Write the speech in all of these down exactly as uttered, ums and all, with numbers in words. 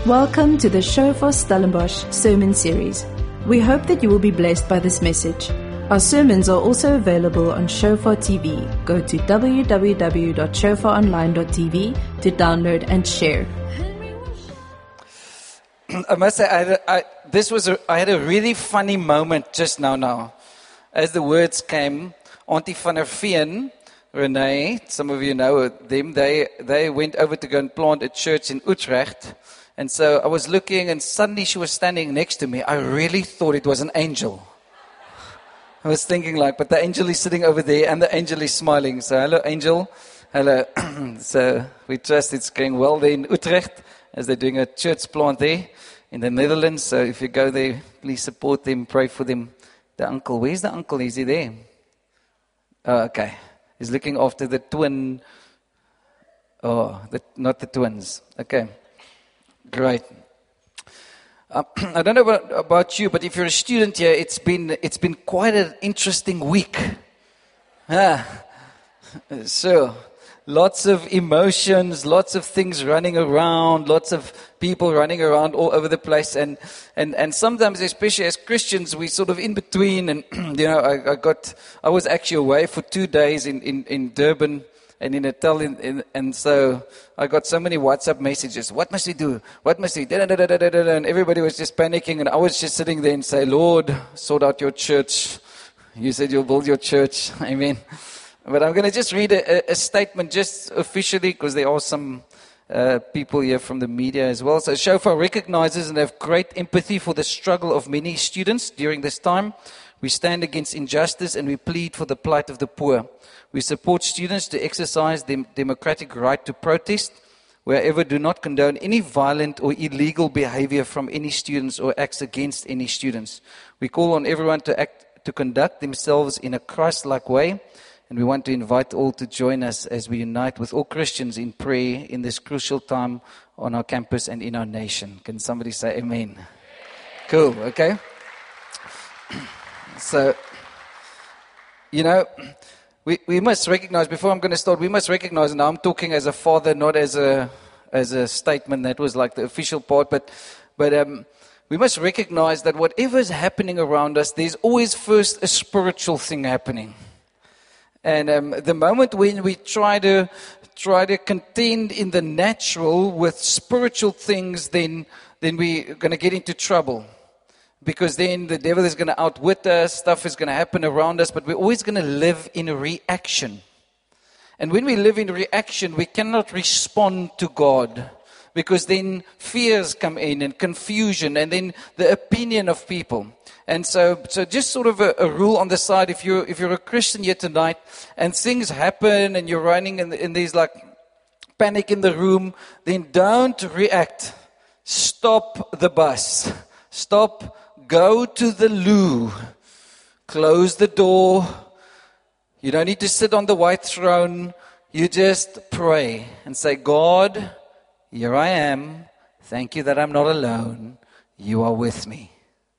Welcome to the Shofar Stellenbosch Sermon Series. We hope that you will be blessed by this message. Our sermons are also available on Shofar T V. Go to w w w dot shofar online dot t v to download and share. I must say, I, had a- I, this was a, I had a really funny moment just now. Now, as the words came, Auntie van der Veen, Renee, some of you know them. They they went over to go and plant a church in Utrecht, and so I was looking, and suddenly she was standing next to me. I really thought it was an angel. I was thinking like, but the angel is sitting over there, and the angel is smiling. So, hello, angel. Hello. So we trust it's going well there in Utrecht, as they're doing a church plant there in the Netherlands. So if you go there, please support them, pray for them. The uncle, where's the uncle? Is he there? Oh, okay. He's looking after the twin. Oh, the, not the twins. Okay. Great. Uh, I don't know about, about you, but if you're a student here, it's been it's been quite an interesting week. Ah, so, lots of emotions, lots of things running around, lots of people running around all over the place, and and, and sometimes, especially as Christians, we sort of in between. And you know, I, I got I was actually away for two days in, in, in Durban. And in Natal, in, in, and so I got so many WhatsApp messages. What must we do? What must we do? Da, da, da, da, da, da. And everybody was just panicking, and I was just sitting there and say, Lord, sort out your church. You said you'll build your church. Amen. But I'm going to just read a, a statement just officially, because there are some uh, people here from the media as well. So Shofar recognizes and have great empathy for the struggle of many students during this time. We stand against injustice and we plead for the plight of the poor. We support students to exercise their democratic right to protest, wherever do not condone any violent or illegal behavior from any students or acts against any students. We call on everyone to act, to conduct themselves in a Christ-like way, and we want to invite all to join us as we unite with all Christians in prayer in this crucial time on our campus and in our nation. Can somebody say amen? Cool, okay. So, you know, we, we must recognize, before I'm going to start, we must recognize, and I'm talking as a father, not as a as a statement that was like the official part, but but um, we must recognize that whatever is happening around us, there's always first a spiritual thing happening. And um, the moment when we try to try to contend in the natural with spiritual things, then then we're going to get into trouble. Because then the devil is going to outwit us, stuff is going to happen around us, but we're always going to live in a reaction. And when we live in reaction, we cannot respond to God, because then fears come in and confusion and then the opinion of people. And so so just sort of a, a rule on the side, if you're, if you're a Christian here tonight and things happen and you're running and, and there's like panic in the room, then don't react. Stop the bus. Stop. Go to the loo, close the door. You don't need to sit on the white throne. You just pray and say, God, here I am. Thank you that I'm not alone. You are with me.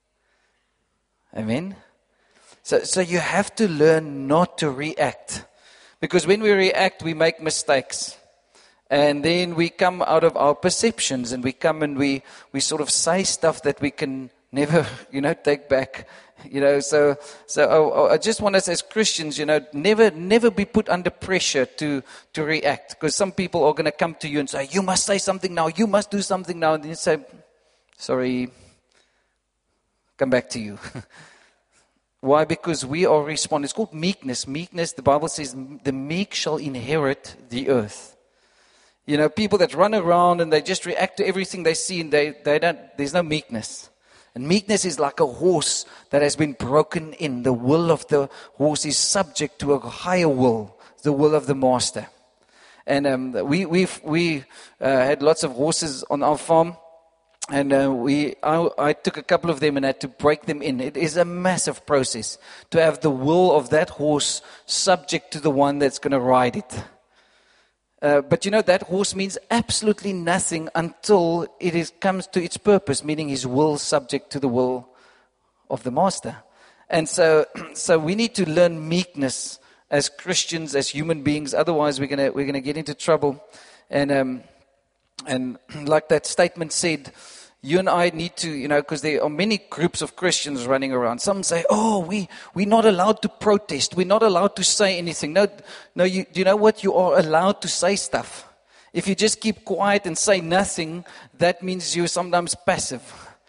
Amen. So, so you have to learn not to react. Because when we react, we make mistakes. And then we come out of our perceptions and we come and we, we sort of say stuff that we can never, you know, take back, you know. So, so I, I just want us as Christians, you know, never, never be put under pressure to to react, because some people are going to come to you and say, "You must say something now. You must do something now." And you say, "Sorry, come back to you." Why? Because we are responding. It's called meekness. Meekness. The Bible says, "The meek shall inherit the earth." You know, people that run around and they just react to everything they see, and they they don't. There's no meekness. And meekness is like a horse that has been broken in. The will of the horse is subject to a higher will, the will of the master. And um, we we've, we uh, had lots of horses on our farm, and uh, we I, I took a couple of them and had to break them in. It is a massive process to have the will of that horse subject to the one that's going to ride it. Uh, but you know, that horse means absolutely nothing until it is, comes to its purpose, meaning his will subject to the will of the master. And so, so we need to learn meekness as Christians, as human beings. Otherwise, we're gonna we're gonna get into trouble. And um, And like that statement said, you and I need to, you know, because there are many groups of Christians running around. Some say, oh, we, we're not allowed to protest. We're not allowed to say anything. No, no. You, do you know what? You are allowed to say stuff. If you just keep quiet and say nothing, that means you're sometimes passive.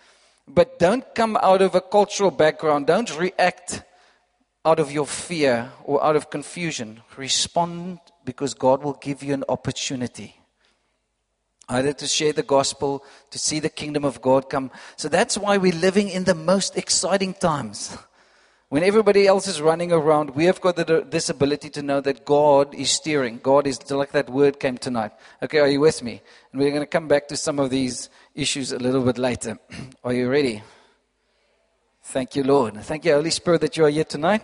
But don't come out of a cultural background. Don't react out of your fear or out of confusion. Respond because God will give you an opportunity. Either to share the gospel, to see the kingdom of God come. So that's why we're living in the most exciting times. When everybody else is running around, we have got the, this ability to know that God is steering. God is, like that word came tonight. Okay, are you with me? And we're going to come back to some of these issues a little bit later. Are you ready? Thank you, Lord. Thank you, Holy Spirit, that you are here tonight.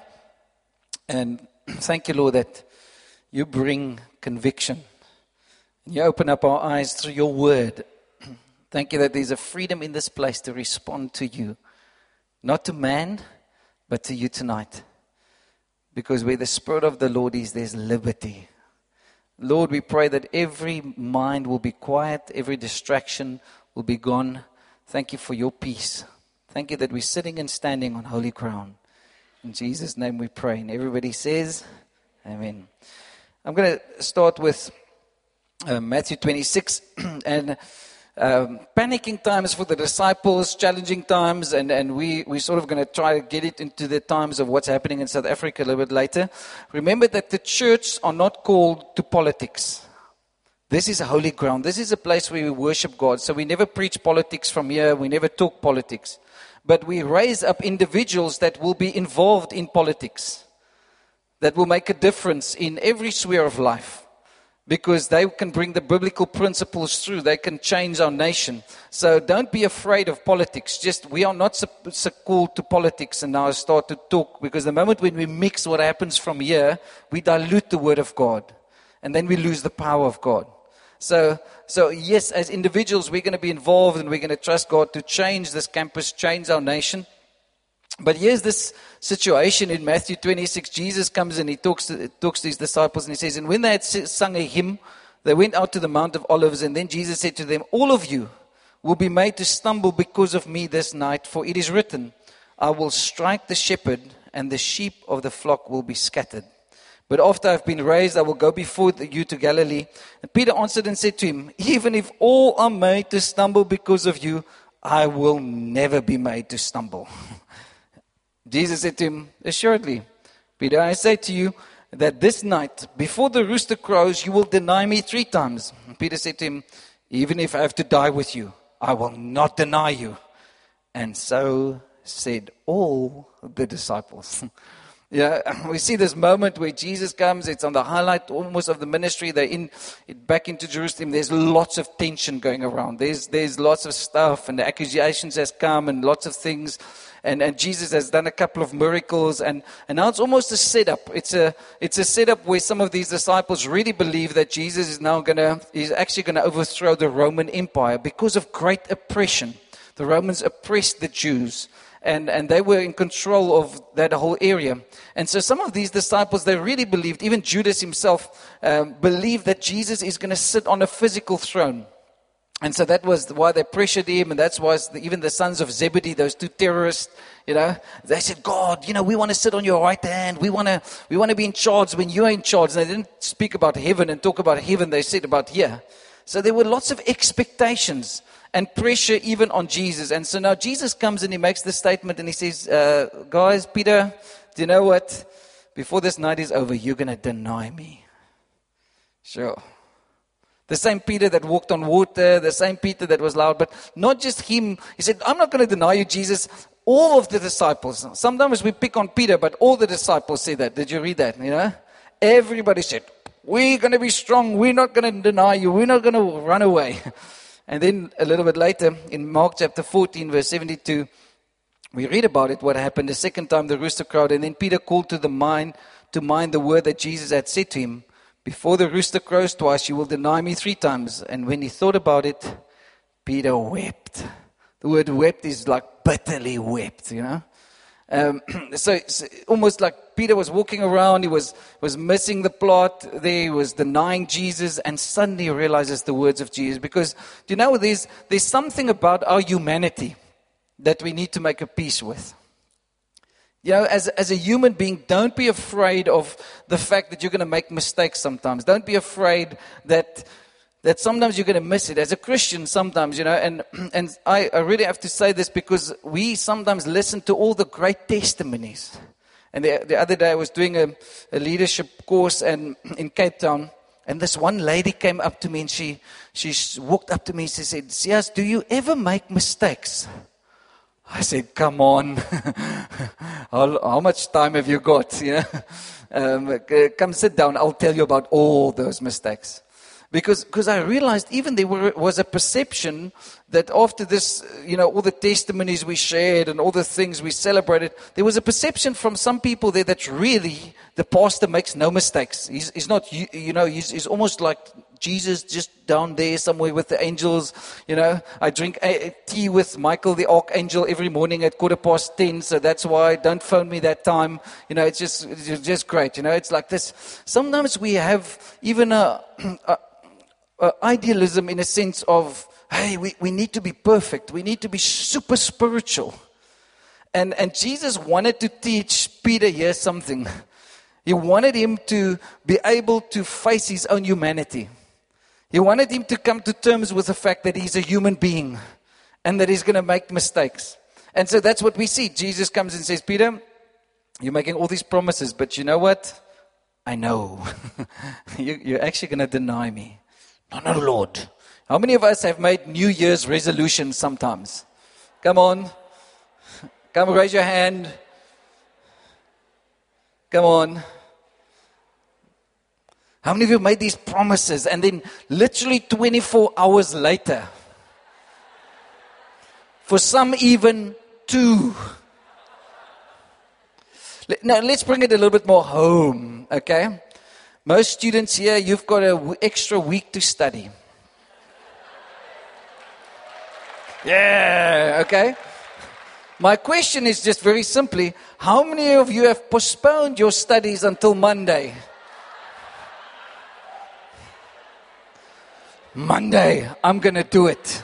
And thank you, Lord, that you bring conviction. You open up our eyes through your word. Thank you that there's a freedom in this place to respond to you. Not to man, but to you tonight. Because where the Spirit of the Lord is, there's liberty. Lord, we pray that every mind will be quiet, every distraction will be gone. Thank you for your peace. Thank you that we're sitting and standing on holy ground. In Jesus' name we pray. And everybody says, amen. I'm going to start with Uh, Matthew twenty-six, and um, panicking times for the disciples, challenging times, and, and we, we're sort of going to try to get it into the times of what's happening in South Africa a little bit later. Remember that the church are not called to politics. This is a holy ground. This is a place where we worship God. So we never preach politics from here. We never talk politics. But we raise up individuals that will be involved in politics, that will make a difference in every sphere of life. Because they can bring the biblical principles through. They can change our nation. So don't be afraid of politics. Just, we are not so, so called to politics and now start to talk. Because the moment when we mix what happens from here, we dilute the word of God. And then we lose the power of God. So, so yes, as individuals, we're going to be involved and we're going to trust God to change this campus, change our nation. But here's this situation in Matthew twenty-six. Jesus comes and he talks to, talks to his disciples and he says, and when they had sung a hymn, they went out to the Mount of Olives, and then Jesus said to them, all of you will be made to stumble because of me this night, for it is written, I will strike the shepherd and the sheep of the flock will be scattered. But after I've been raised, I will go before you to Galilee. And Peter answered and said to him, even if all are made to stumble because of you, I will never be made to stumble. Jesus said to him, assuredly, Peter, I say to you that this night, before the rooster crows, you will deny me three times. And Peter said to him, even if I have to die with you, I will not deny you. And so said all the disciples. Yeah, we see this moment where Jesus comes. It's on the highlight almost of the ministry. They're in back into Jerusalem. There's lots of tension going around. There's there's lots of stuff, and the accusations has come, and lots of things. And, and Jesus has done a couple of miracles, and, and now it's almost a setup. It's a it's a setup where some of these disciples really believe that Jesus is now gonna is actually gonna overthrow the Roman Empire because of great oppression. The Romans oppressed the Jews. And, and they were in control of that whole area. And so some of these disciples, they really believed, even Judas himself um, believed that Jesus is going to sit on a physical throne. And so that was why they pressured him, and that's why even the sons of Zebedee, those two terrorists, you know, they said, God, you know, we want to sit on your right hand. We want to we want to be in charge when you're in charge. And they didn't speak about heaven and talk about heaven. They said about here. So there were lots of expectations and pressure even on Jesus. And so now Jesus comes and he makes this statement and he says, uh, guys, Peter, do you know what? Before this night is over, you're going to deny me. Sure. The same Peter that walked on water, the same Peter that was loud, but not just him. He said, I'm not going to deny you, Jesus. All of the disciples. Sometimes we pick on Peter, but all the disciples say that. Did you read that? You know, everybody said, we're going to be strong. We're not going to deny you. We're not going to run away. And then a little bit later, in Mark chapter fourteen, verse seventy-two, we read about it, what happened the second time the rooster crowed. And then Peter called to the mind, to mind the word that Jesus had said to him, before the rooster crows twice, you will deny me three times. And when he thought about it, Peter wept. The word wept is like bitterly wept, you know. Um, so, so almost like Peter was walking around, he was, was missing the plot there, he was denying Jesus, and suddenly he realizes the words of Jesus. Because, do you know, there's, there's something about our humanity that we need to make a peace with. You know, as, as a human being, don't be afraid of the fact that you're going to make mistakes sometimes. Don't be afraid that that sometimes you're going to miss it. As a Christian, sometimes, you know, and, and I, I really have to say this because we sometimes listen to all the great testimonies. And the, the other day I was doing a, a leadership course and in Cape Town, and this one lady came up to me and she, she walked up to me and she said, "Sias, do you ever make mistakes?" I said, "Come on, how, how much time have you got? You know, um, come sit down, I'll tell you about all those mistakes." Because because I realized even there were, was a perception that after this, you know, all the testimonies we shared and all the things we celebrated, there was a perception from some people there that really the pastor makes no mistakes. He's, he's not, you, you know, he's, he's almost like Jesus just down there somewhere with the angels. You know, I drink a, a tea with Michael the Archangel every morning at quarter past ten, so that's why don't phone me that time. You know, it's just, it's just great. You know, it's like this. Sometimes we have even a... a Uh, idealism in a sense of, hey, we, we need to be perfect. We need to be super spiritual. And, and Jesus wanted to teach Peter here something. He wanted him to be able to face his own humanity. He wanted him to come to terms with the fact that he's a human being and that he's going to make mistakes. And so that's what we see. Jesus comes and says, "Peter, you're making all these promises, but you know what? I know. you, you're actually going to deny me." "No, no, Lord." How many of us have made New Year's resolutions sometimes? Come on. Come, raise your hand. Come on. How many of you made these promises and then literally twenty-four hours later, for some even two. Now, let's bring it a little bit more home, okay? Most students here, you've got an extra week to study. Yeah, okay. My question is just very simply, how many of you have postponed your studies until Monday? Monday, I'm going to do it.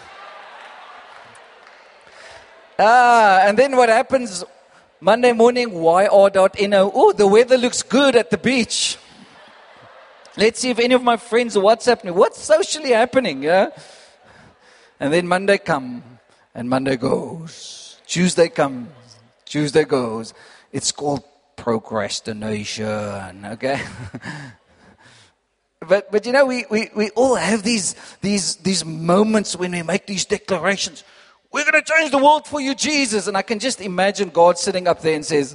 Ah, and then what happens Monday morning, Y R dot N O, oh, the weather looks good at the beach. Let's see if any of my friends WhatsApp me. What's socially happening? Yeah? And then Monday come, and Monday goes. Tuesday comes, Tuesday goes. It's called procrastination, okay? but but you know, we, we, we all have these, these, these moments when we make these declarations. We're going to change the world for you, Jesus. And I can just imagine God sitting up there and says,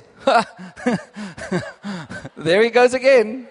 there he goes again.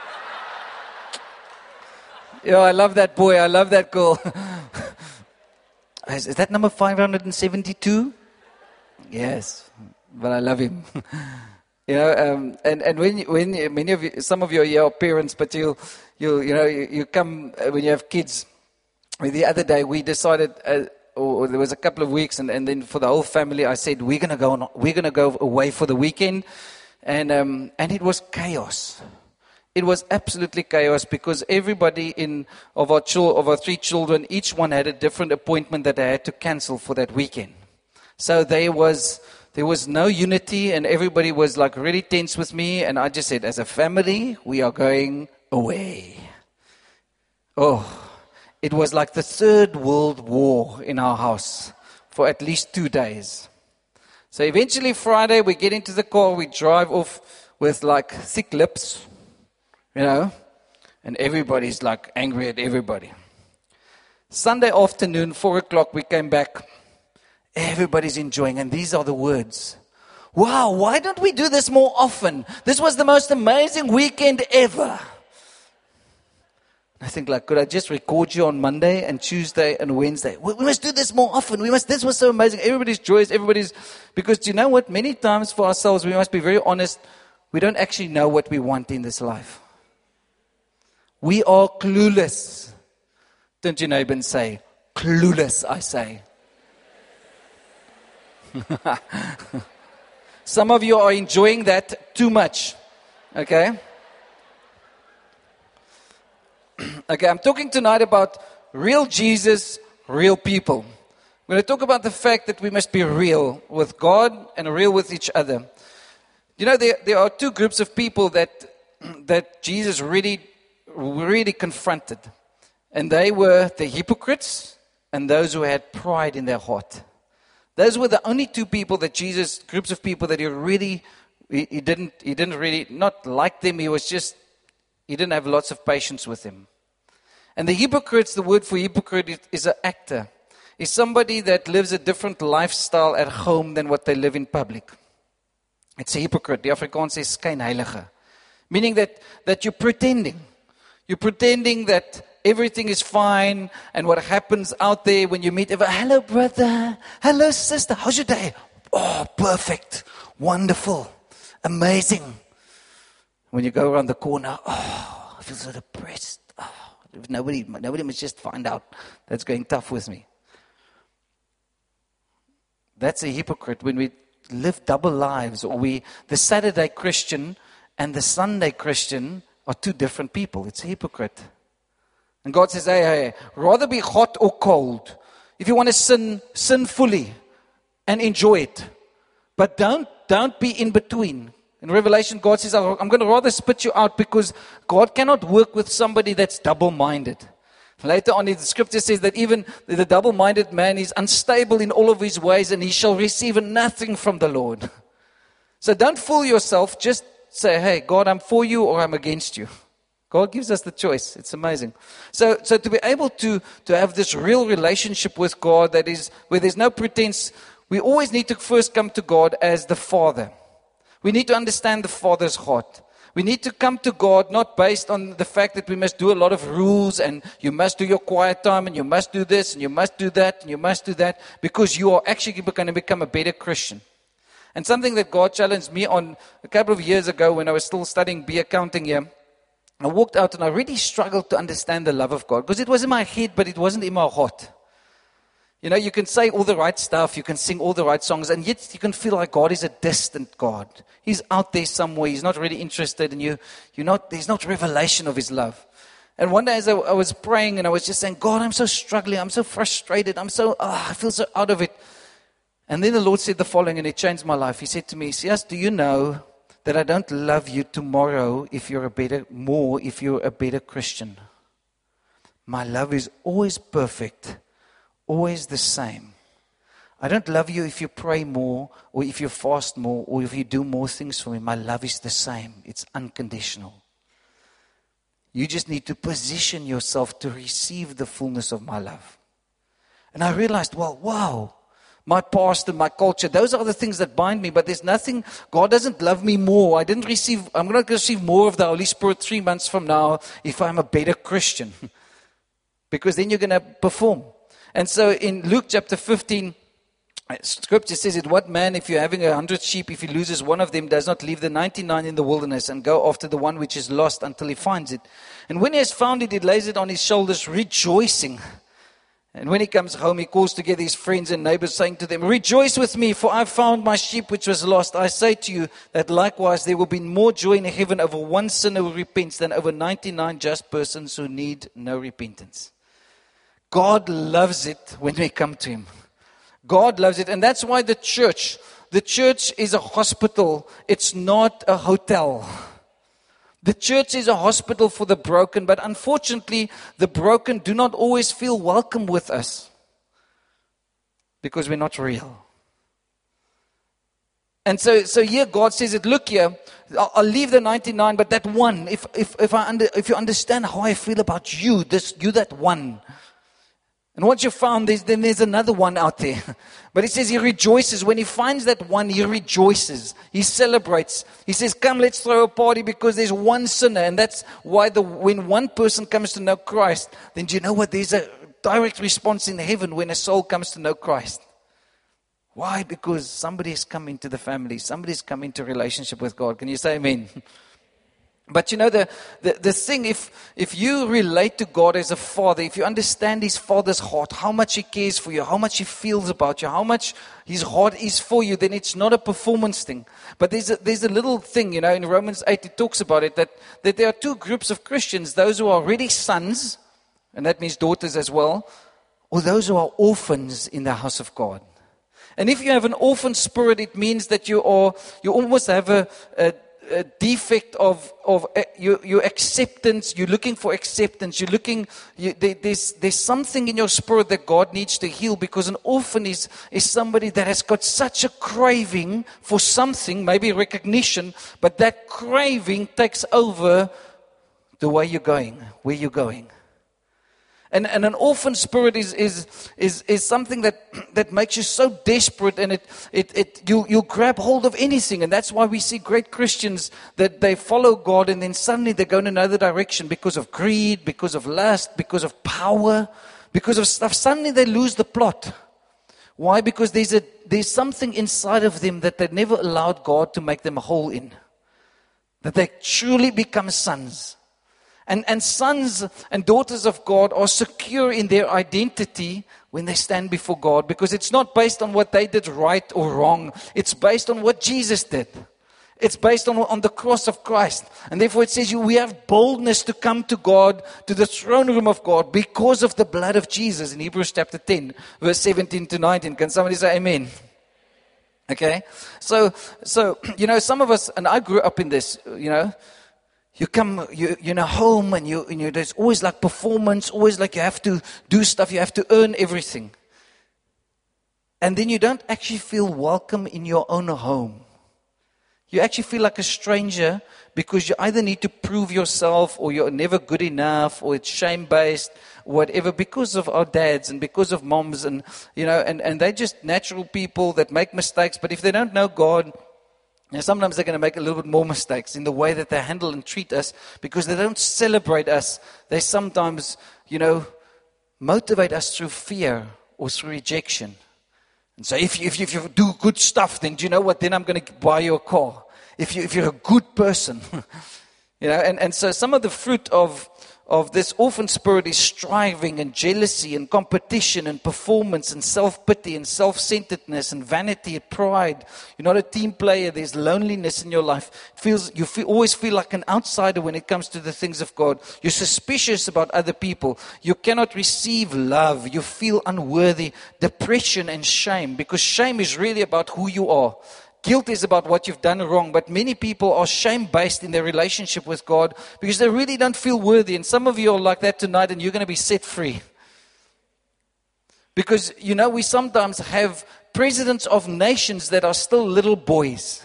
Yeah, I love that boy. I love that girl. Is, is that number five hundred seventy-two? Yes, but I love him. You know, um, and and when when many of you, some of you are here are parents, but you you you know you, you come uh, when you have kids. The other day we decided, uh, or there was a couple of weeks, and, and then for the whole family, I said we're gonna go on, we're gonna go away for the weekend, and um, and it was chaos. It was absolutely chaos because everybody in of our chil- of our three children, each one had a different appointment that they had to cancel for that weekend. So there was there was no unity, and everybody was like really tense with me. And I just said, as a family, we are going away. Oh, it was like the third world war in our house for at least two days. So eventually Friday, we get into the car, we drive off with like thick lips. You know, and everybody's like angry at everybody. Sunday afternoon, four o'clock, we came back. Everybody's enjoying, and these are the words. Wow, why don't we do this more often? This was the most amazing weekend ever. I think, like, could I just record you on Monday and Tuesday and Wednesday? We, we must do this more often. We must. This was so amazing. Everybody's joyous. Everybody's, because do you know what? Many times for ourselves, we must be very honest. We don't actually know what we want in this life. We are clueless. Don't your neighbor and say, clueless, I say. Some of you are enjoying that too much. Okay? Okay, I'm talking tonight about real Jesus, real people. I'm going to talk about the fact that we must be real with God and real with each other. You know, there, there are two groups of people that that Jesus really, really confronted. And they were the hypocrites and those who had pride in their heart. Those were the only two people that Jesus, groups of people that he really, he, he didn't, he didn't really, not like them, he was just, he didn't have lots of patience with them. And the hypocrites, the word for hypocrite is an actor. Is somebody that lives a different lifestyle at home than what they live in public. It's a hypocrite. The Afrikaans says skynheilige. Meaning that, that you're pretending. You're pretending that everything is fine, and what happens out there when you meet everyone, hello brother, hello sister, how's your day? Oh, perfect, wonderful, amazing. When you go around the corner, oh, I feel so depressed. Oh, nobody, nobody must just find out that's going tough with me. That's a hypocrite when we live double lives, or we, the Saturday Christian and the Sunday Christian are two different people. It's a hypocrite. And God says, hey, hey, rather be hot or cold. If you want to sin, sin fully and enjoy it. But don't, don't be in between. In Revelation, God says, I'm going to rather spit you out because God cannot work with somebody that's double-minded. Later on, the scripture says that even the double-minded man is unstable in all of his ways and he shall receive nothing from the Lord. So don't fool yourself. Just say, hey, God, I'm for you or I'm against you. God gives us the choice. It's amazing. So, so to be able to, to have this real relationship with God that is where there's no pretense, we always need to first come to God as the Father. We need to understand the Father's heart. We need to come to God not based on the fact that we must do a lot of rules and you must do your quiet time and you must do this and you must do that and you must do that, because you are actually going to become a better Christian. And something that God challenged me on a couple of years ago when I was still studying B accounting here, I walked out and I really struggled to understand the love of God because it was in my head, but it wasn't in my heart. You know, you can say all the right stuff, you can sing all the right songs, and yet you can feel like God is a distant God. He's out there somewhere. He's not really interested in you. You're not, there's not revelation of His love. And one day as I, I was praying and I was just saying, God, I'm so struggling. I'm so frustrated. I'm so, oh, I feel so out of it. And then the Lord said the following, and it changed my life. He said to me, Sias, do you know that I don't love you tomorrow if you're a better, more if you're a better Christian? My love is always perfect, always the same. I don't love you if you pray more, or if you fast more, or if you do more things for me. My love is the same. It's unconditional. You just need to position yourself to receive the fullness of my love. And I realized, well, wow. My past and my culture, those are the things that bind me, but there's nothing, God doesn't love me more. I didn't receive, I'm going to receive more of the Holy Spirit three months from now if I'm a better Christian. Because then you're going to perform. And so in Luke chapter fifteen, Scripture says it, what man, if you're having a hundred sheep, if he loses one of them, does not leave the ninety-nine in the wilderness and go after the one which is lost until he finds it. And when he has found it, he lays it on his shoulders, rejoicing. And when he comes home, he calls together his friends and neighbors, saying to them, rejoice with me, for I found my sheep which was lost. I say to you that likewise there will be more joy in heaven over one sinner who repents than over ninety-nine just persons who need no repentance. God loves it when we come to Him. God loves it. And that's why the church, the church is a hospital. It's not a hotel. The church is a hospital for the broken, but unfortunately, the broken do not always feel welcome with us because we're not real. And so, so here God says it, look here, I'll, I'll leave the ninety-nine, but that one, if if if I under, if you understand how I feel about you, this you that one. And once you found this, then there's another one out there. But it says he rejoices. When he finds that one, he rejoices. He celebrates. He says, come, let's throw a party because there's one sinner. And that's why the when one person comes to know Christ, then do you know what? There's a direct response in heaven when a soul comes to know Christ. Why? Because somebody has come into the family. Somebody's come into relationship with God. Can you say amen? But you know, the, the, the thing, if, if you relate to God as a father, if you understand his father's heart, how much he cares for you, how much he feels about you, how much his heart is for you, then it's not a performance thing. But there's a, there's a little thing, you know, in Romans eight, it talks about it, that, that there are two groups of Christians, those who are already sons, and that means daughters as well, or those who are orphans in the house of God. And if you have an orphan spirit, it means that you are, you almost have a, a a defect of, of uh, your, your acceptance. You're looking for acceptance. You're looking, you, there, there's, there's something in your spirit that God needs to heal, because an orphan is, is somebody that has got such a craving for something, maybe recognition, but that craving takes over the way you're going, where you're going. And, and an orphan spirit is, is, is, is something that, that makes you so desperate, and it, it, it, you, you grab hold of anything. And that's why we see great Christians that they follow God, and then suddenly they go in another direction because of greed, because of lust, because of power, because of stuff. Suddenly they lose the plot. Why? Because there's, a, there's something inside of them that they never allowed God to make them whole in. That they truly become sons. And, and sons and daughters of God are secure in their identity when they stand before God, because it's not based on what they did right or wrong. It's based on what Jesus did. It's based on, on the cross of Christ. And therefore it says you, we have boldness to come to God, to the throne room of God, because of the blood of Jesus in Hebrews chapter ten, verse seventeen to nineteen. Can somebody say amen? Okay. So, so, you know, some of us, and I grew up in this, you know, You come, you, you're in a home, and you, and you, there's always like performance, always like you have to do stuff, you have to earn everything. And then you don't actually feel welcome in your own home. You actually feel like a stranger, because you either need to prove yourself, or you're never good enough, or it's shame-based, whatever, because of our dads and because of moms, and, you know, and, and they're just natural people that make mistakes. But if they don't know God, now, sometimes they're going to make a little bit more mistakes in the way that they handle and treat us, because they don't celebrate us. They sometimes, you know, motivate us through fear or through rejection. And so if you, if you, if you do good stuff, then do you know what? Then I'm going to buy you a car. If, you, if you're a good person. you know, and, and so some of the fruit of of this orphan spirit is striving and jealousy and competition and performance and self-pity and self-centeredness and vanity and pride. You're not a team player. There's loneliness in your life. It feels, you feel, always feel like an outsider when it comes to the things of God. You're suspicious about other people. You cannot receive love. You feel unworthy. Depression and shame, because shame is really about who you are. Guilt is about what you've done wrong, but many people are shame-based in their relationship with God because they really don't feel worthy. And some of you are like that tonight, and you're going to be set free. Because, you know, we sometimes have presidents of nations that are still little boys.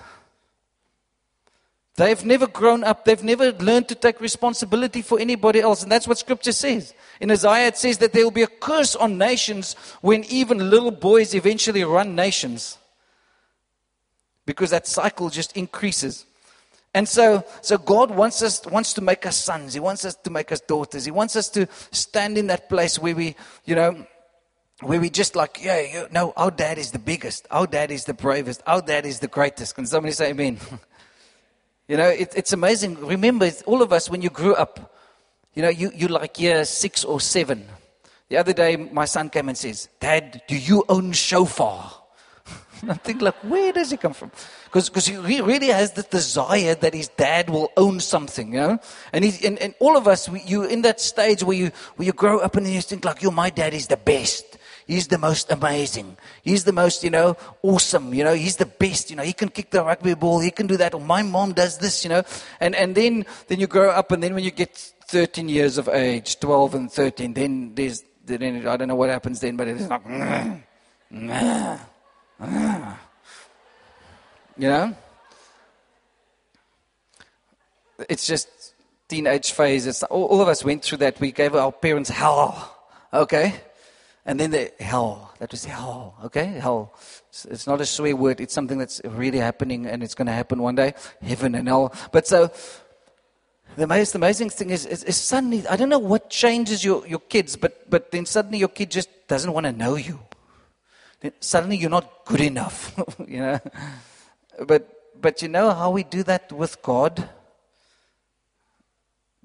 They've never grown up. They've never learned to take responsibility for anybody else. And that's what Scripture says. In Isaiah, it says that there will be a curse on nations when even little boys eventually run nations. Because that cycle just increases. And so, so God wants us, wants to make us sons. He wants us to make us daughters. He wants us to stand in that place where we, you know, where we just like, yeah, you know, our dad is the biggest. Our dad is the bravest. Our dad is the greatest. Can somebody say amen? you know, it, it's amazing. Remember, all of us, when you grew up, you know, you, you like year six or seven. The other day, my son came and says, Dad, do you own shofar? And I think, like, where does he come from? Because he really has the desire that his dad will own something, you know. And he, and, and all of us, we, you in that stage where you where you grow up and you think, like, yo, my dad is the best. He's the most amazing. He's the most, you know, awesome. You know, he's the best. You know, he can kick the rugby ball. He can do that. Or my mom does this. You know, and and then then you grow up, and then when you get thirteen years of age, twelve and thirteen, then there's then I don't know what happens then, but it's like. Nah, nah. Ah. You know, it's just teenage phase. It's, all, all of us went through that. We gave our parents hell, okay, and then the hell. That was hell, okay, hell. It's, it's not a swear word. It's something that's really happening, and it's going to happen one day. Heaven and hell. But so the most amazing thing is, is, is suddenly, I don't know what changes your your kids, but but then suddenly your kid just doesn't want to know you. Suddenly you're not good enough, you know. But but you know how we do that with God?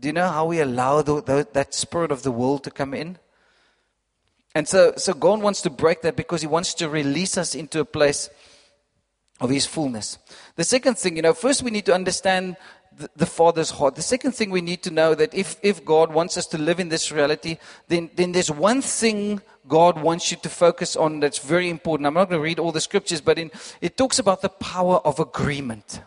Do you know how we allow the, the, that spirit of the world to come in? And so, so God wants to break that because He wants to release us into a place of His fullness. The second thing, you know, first we need to understand the, the Father's heart. The second thing we need to know that if, if God wants us to live in this reality, then, then there's one thing God wants you to focus on that's very important. I'm not going to read all the scriptures, but in, it talks about the power of agreement.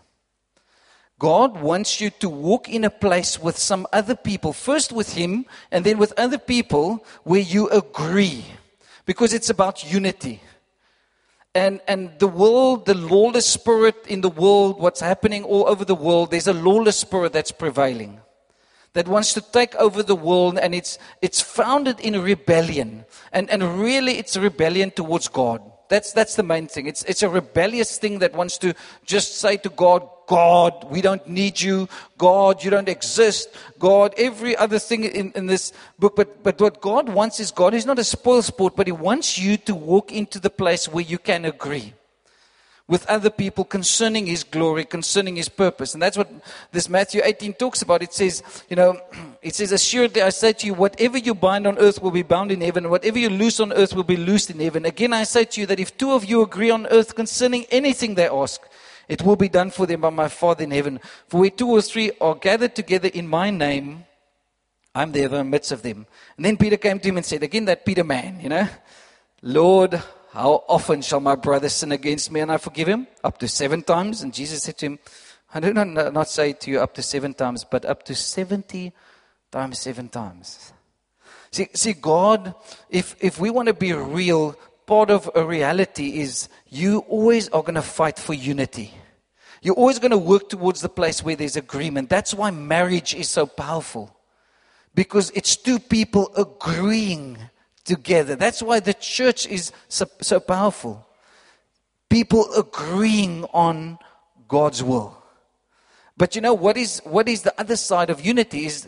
God wants you to walk in a place with some other people, first with Him and then with other people where you agree, because it's about unity. And and the world, the lawless spirit in the world, what's happening all over the world, there's a lawless spirit that's prevailing, that wants to take over the world, and it's it's founded in rebellion. And and really it's a rebellion towards God. That's that's the main thing. It's it's a rebellious thing that wants to just say to God, God, we don't need you. God, you don't exist. God, every other thing in, in this book. But but what God wants is, God is not a spoilsport, but He wants you to walk into the place where you can agree with other people concerning His glory, concerning His purpose. And that's what this Matthew eighteen talks about. It says, you know, it says, assuredly I say to you, whatever you bind on earth will be bound in heaven, and whatever you loose on earth will be loosed in heaven. Again, I say to you that if two of you agree on earth concerning anything they ask, it will be done for them by my Father in heaven. For where two or three are gathered together in my name, I'm there in the midst of them. And then Peter came to him and said, again, that Peter man, you know, Lord, how often shall my brother sin against me and I forgive him? Up to seven times. And Jesus said to him, I do not, not say to you up to seven times, but up to seventy times seven times. See, see, God, if, if we want to be real, part of a reality is you always are going to fight for unity. You're always going to work towards the place where there's agreement. That's why marriage is so powerful, because it's two people agreeing together. That's why the church is so, so powerful. People agreeing on God's will. But you know what is what is the other side of unity is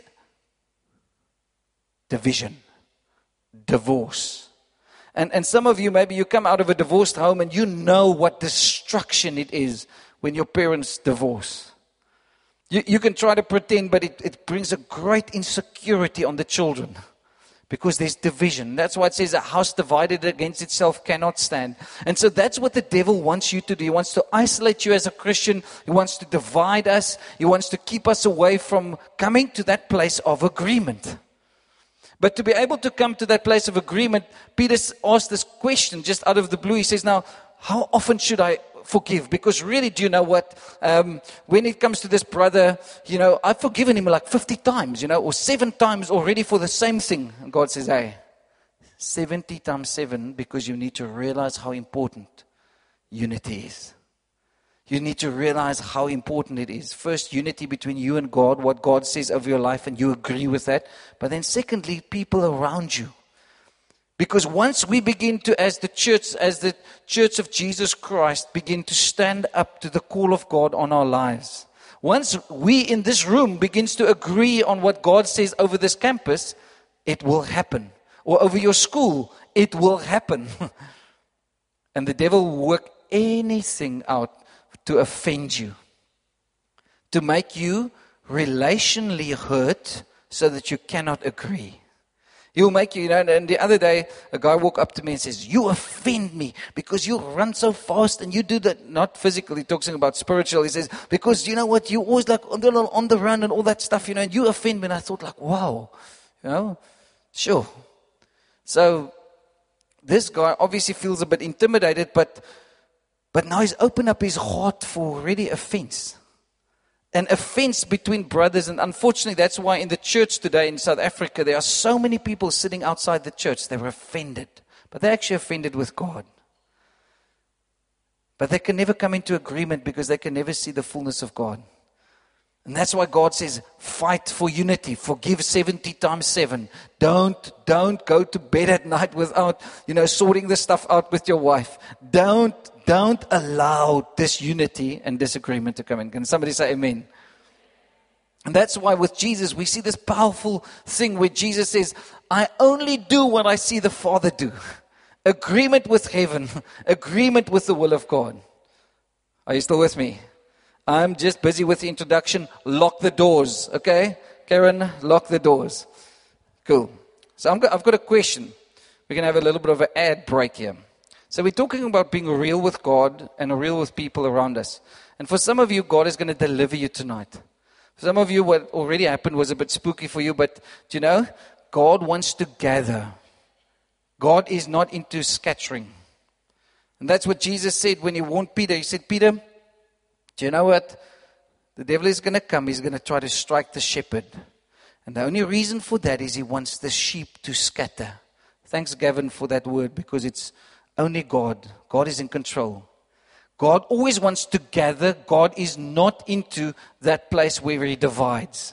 division, divorce. And and some of you, maybe you come out of a divorced home and you know what destruction it is when your parents divorce. You, you can try to pretend, but it, it brings a great insecurity on the children because there's division. That's why it says a house divided against itself cannot stand. And so that's what the devil wants you to do. He wants to isolate you as a Christian. He wants to divide us. He wants to keep us away from coming to that place of agreement. But to be able to come to that place of agreement, Peter asked this question just out of the blue. He says, now, how often should I forgive? Because really, do you know what? Um, when it comes to this brother, you know, I've forgiven him like fifty times, you know, or seven times already for the same thing. And God says, hey, seventy times seven, because you need to realize how important unity is. You need to realize how important it is. First, unity between you and God, what God says of your life, and you agree with that. But then secondly, people around you. Because once we begin to, as the church, as the church of Jesus Christ, begin to stand up to the call of God on our lives. Once we in this room begins to agree on what God says over this campus, it will happen. Or over your school, it will happen. And the devil will work anything out to offend you, to make you relationally hurt so that you cannot agree. He'll make you, you know, and the other day, a guy walked up to me and says, you offend me because you run so fast and you do that, not physically, talking about spiritual. He says, because you know what, you always like on the, on the run and all that stuff, you know, and you offend me. And I thought like, wow, you know, sure. So this guy obviously feels a bit intimidated, but But now he's opened up his heart for really offense. An offense between brothers. And unfortunately, that's why in the church today in South Africa, there are so many people sitting outside the church. They were offended. But they're actually offended with God. But they can never come into agreement because they can never see the fullness of God. And that's why God says, fight for unity. Forgive seventy times seven. Don't, don't go to bed at night without, you know, sorting the stuff out with your wife. Don't, don't allow disunity and disagreement to come in. Can somebody say amen? And that's why with Jesus, we see this powerful thing where Jesus says, I only do what I see the Father do. Agreement with heaven. Agreement with the will of God. Are you still with me? I'm just busy with the introduction. Lock the doors, okay? Karen, lock the doors. Cool. So I'm go- I've got a question. We're going to have a little bit of an ad break here. So we're talking about being real with God and real with people around us. And for some of you, God is going to deliver you tonight. For some of you, what already happened was a bit spooky for you, but do you know, God wants to gather. God is not into scattering. And that's what Jesus said when he warned Peter. He said, Peter, do you know what? The devil is going to come. He's going to try to strike the shepherd. And the only reason for that is he wants the sheep to scatter. Thanks, Gavin, for that word, because it's only God. God is in control. God always wants to gather. God is not into that place where he divides.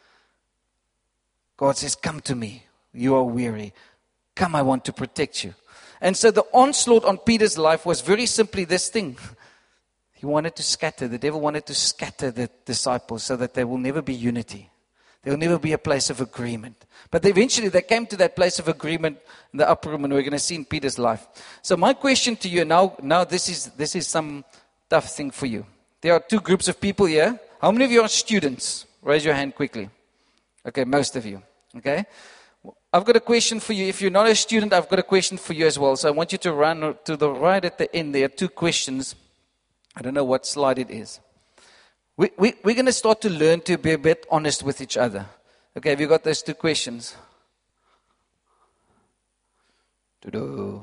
God says, come to me. You are weary. Come, I want to protect you. And so the onslaught on Peter's life was very simply this thing. He wanted to scatter. The devil wanted to scatter the disciples so that there will never be unity. There will never be a place of agreement. But eventually they came to that place of agreement in the upper room, and we're going to see in Peter's life. So my question to you now, now this is this is some tough thing for you. There are two groups of people here. How many of you are students? Raise your hand quickly. Okay, most of you. Okay. I've got a question for you. If you're not a student, I've got a question for you as well. So I want you to run to the right at the end. There are two questions. I don't know what slide it is. We, we, we're going to start to learn to be a bit honest with each other. Okay, have you got those two questions? Ta-da.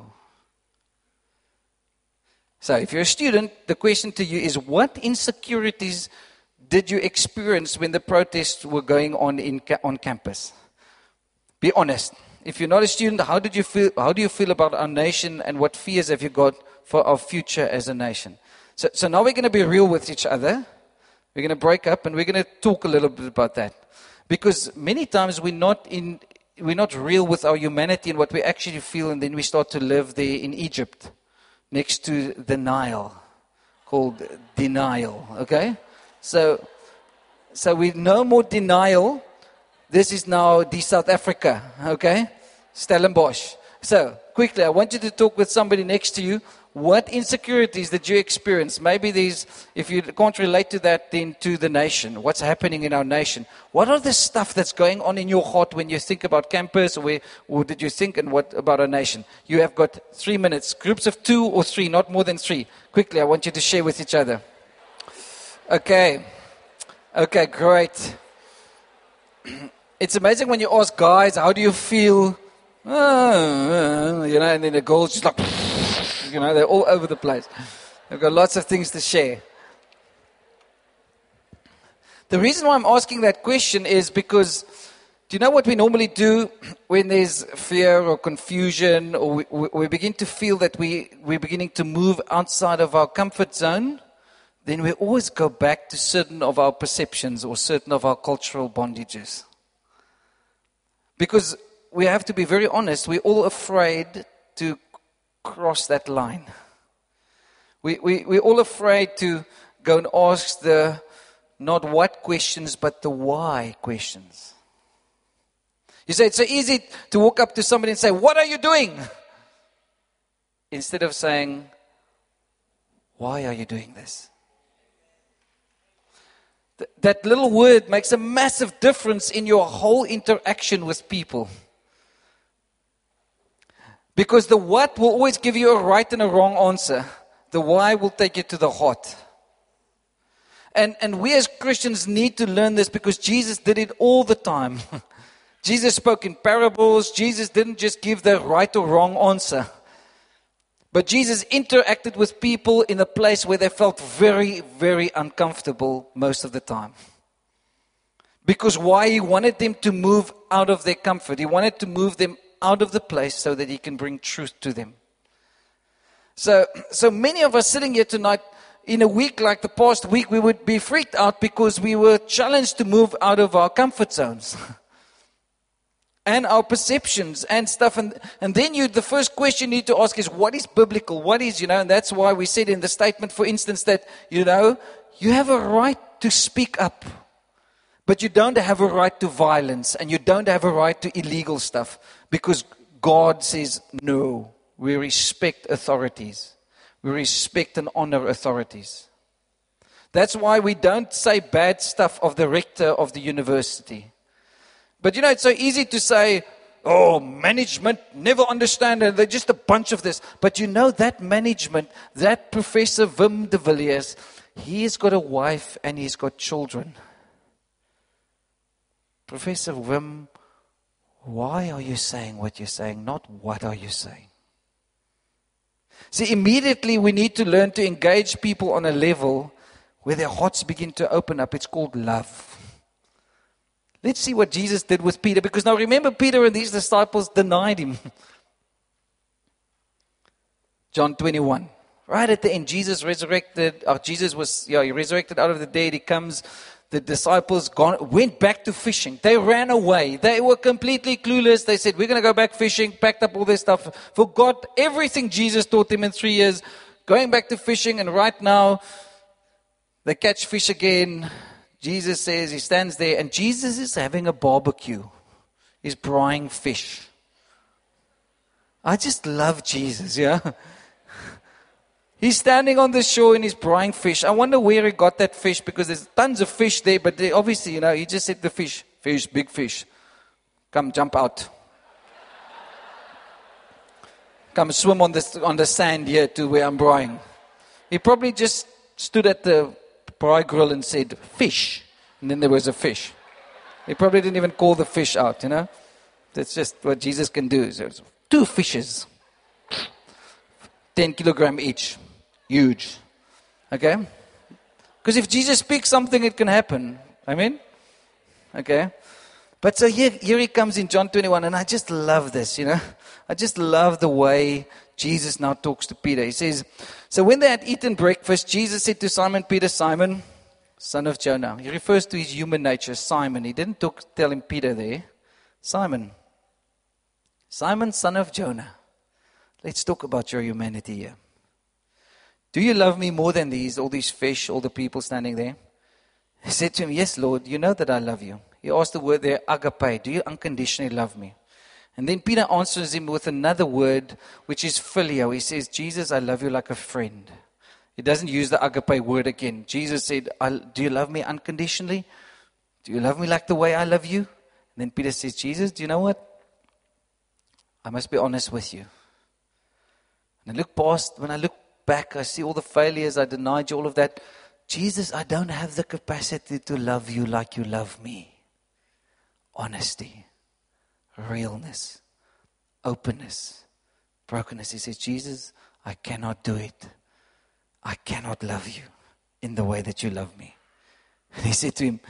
So if you're a student, the question to you is, what insecurities did you experience when the protests were going on in on campus? Be honest. If you're not a student, how did you feel? How do you feel about our nation, and what fears have you got for our future as a nation? So, so now we're going to be real with each other. We're going to break up, and we're going to talk a little bit about that, because many times we're not in, we're not real with our humanity and what we actually feel, and then we start to live there in Egypt, next to the Nile, called denial. Okay, so, so we no more denial. This is now the South Africa, okay? Stellenbosch. So, quickly, I want you to talk with somebody next to you. What insecurities did you experience? Maybe these, if you can't relate to that, then to the nation. What's happening in our nation? What are the stuff that's going on in your heart when you think about campus? Or, where, or did you think and what about our nation? You have got three minutes. Groups of two or three, not more than three. Quickly, I want you to share with each other. Okay. Okay, great. It's amazing when you ask guys, how do you feel? Oh, you know, and then the girls just like, you know, they're all over the place. They've got lots of things to share. The reason why I'm asking that question is because, do you know what we normally do when there's fear or confusion, or we, we begin to feel that we, we're beginning to move outside of our comfort zone? Then we always go back to certain of our perceptions or certain of our cultural bondages. Because we have to be very honest, we're all afraid to cross that line. We, we, we're all afraid to go and ask the not what questions, but the why questions. You say, it's so easy to walk up to somebody and say, what are you doing? Instead of saying, why are you doing this? That little word makes a massive difference in your whole interaction with people. Because the what will always give you a right and a wrong answer. The why will take you to the heart. And, and we as Christians need to learn this, because Jesus did it all the time. Jesus spoke in parables. Jesus didn't just give the right or wrong answer. But Jesus interacted with people in a place where they felt very, very uncomfortable most of the time. Because why? He wanted them to move out of their comfort. He wanted to move them out of the place so that he can bring truth to them. So, so many of us sitting here tonight, in a week like the past week, we would be freaked out because we were challenged to move out of our comfort zones. And our perceptions and stuff. And, and then you, the first question you need to ask is, what is biblical? What is, you know, and that's why we said in the statement, for instance, that, you know, you have a right to speak up, but you don't have a right to violence, and you don't have a right to illegal stuff, because God says, no, we respect authorities. We respect and honor authorities. That's why we don't say bad stuff of the rector of the university. But you know, it's so easy to say, oh, management never understand it. They're just a bunch of this. But you know that management, that Professor Wim de Villiers, he's got a wife and he's got children. Professor Wim, why are you saying what you're saying? Not what are you saying? See, immediately we need to learn to engage people on a level where their hearts begin to open up. It's called love. Let's see what Jesus did with Peter. Because now remember, Peter and these disciples denied him. John twenty-one. Right at the end, Jesus resurrected. Or Jesus was, yeah, he resurrected out of the dead. He comes. The disciples gone, went back to fishing. They ran away. They were completely clueless. They said, we're going to go back fishing. Packed up all their stuff. Forgot everything Jesus taught them in three years. Going back to fishing. And right now, they catch fish again. Jesus says, he stands there. And Jesus is having a barbecue. He's braaiing fish. I just love Jesus, yeah. He's standing on the shore and he's braaiing fish. I wonder where he got that fish, because there's tons of fish there, but they, obviously, you know, he just said the fish, fish, big fish. Come, jump out. Come swim on the, on the sand here to where I'm braaiing. He probably just stood at the braai grill and said, fish. And then there was a fish. He probably didn't even call the fish out, you know. That's just what Jesus can do. So two fishes. ten kilogram each. Huge. Okay? Because if Jesus speaks something, it can happen. Amen? Okay? But so here, here he comes in John twenty-one, and I just love this, you know. I just love the way Jesus now talks to Peter. He says, so when they had eaten breakfast, Jesus said to Simon Peter, Simon, son of Jonah. He refers to his human nature, Simon. He didn't talk, tell him Peter there. Simon. Simon, son of Jonah. Let's talk about your humanity here. Do you love me more than these, all these fish, all the people standing there? He said to him, yes, Lord, you know that I love you. He asked the word there, agape. Do you unconditionally love me? And then Peter answers him with another word, which is phileo. He says, Jesus, I love you like a friend. He doesn't use the agape word again. Jesus said, do you love me unconditionally? Do you love me like the way I love you? And then Peter says, Jesus, do you know what? I must be honest with you. And I look past, when I look back, I see all the failures, I denied you, all of that. Jesus, I don't have the capacity to love you like you love me. Honesty, realness, openness, brokenness. He says, Jesus, I cannot do it. I cannot love you in the way that you love me. And he said to him,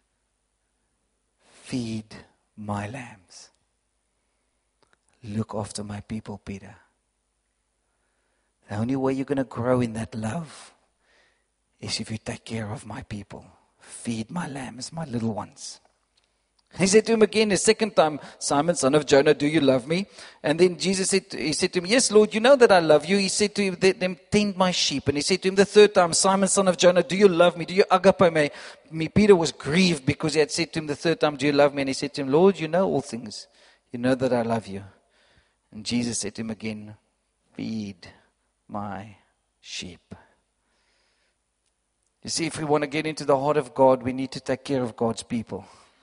feed my lambs. Look after my people, Peter. The only way you're going to grow in that love is if you take care of my people. Feed my lambs, my little ones. He said to him again the second time, Simon, son of Jonah, do you love me? And then Jesus said, he said to him, yes, Lord, you know that I love you. He said to him, them tend my sheep. And he said to him the third time, Simon, son of Jonah, do you love me? Do you agape me? me? Peter was grieved because he had said to him the third time, do you love me? And he said to him, Lord, you know all things. You know that I love you. And Jesus said to him again, feed my sheep. You see, if we want to get into the heart of God, we need to take care of God's people.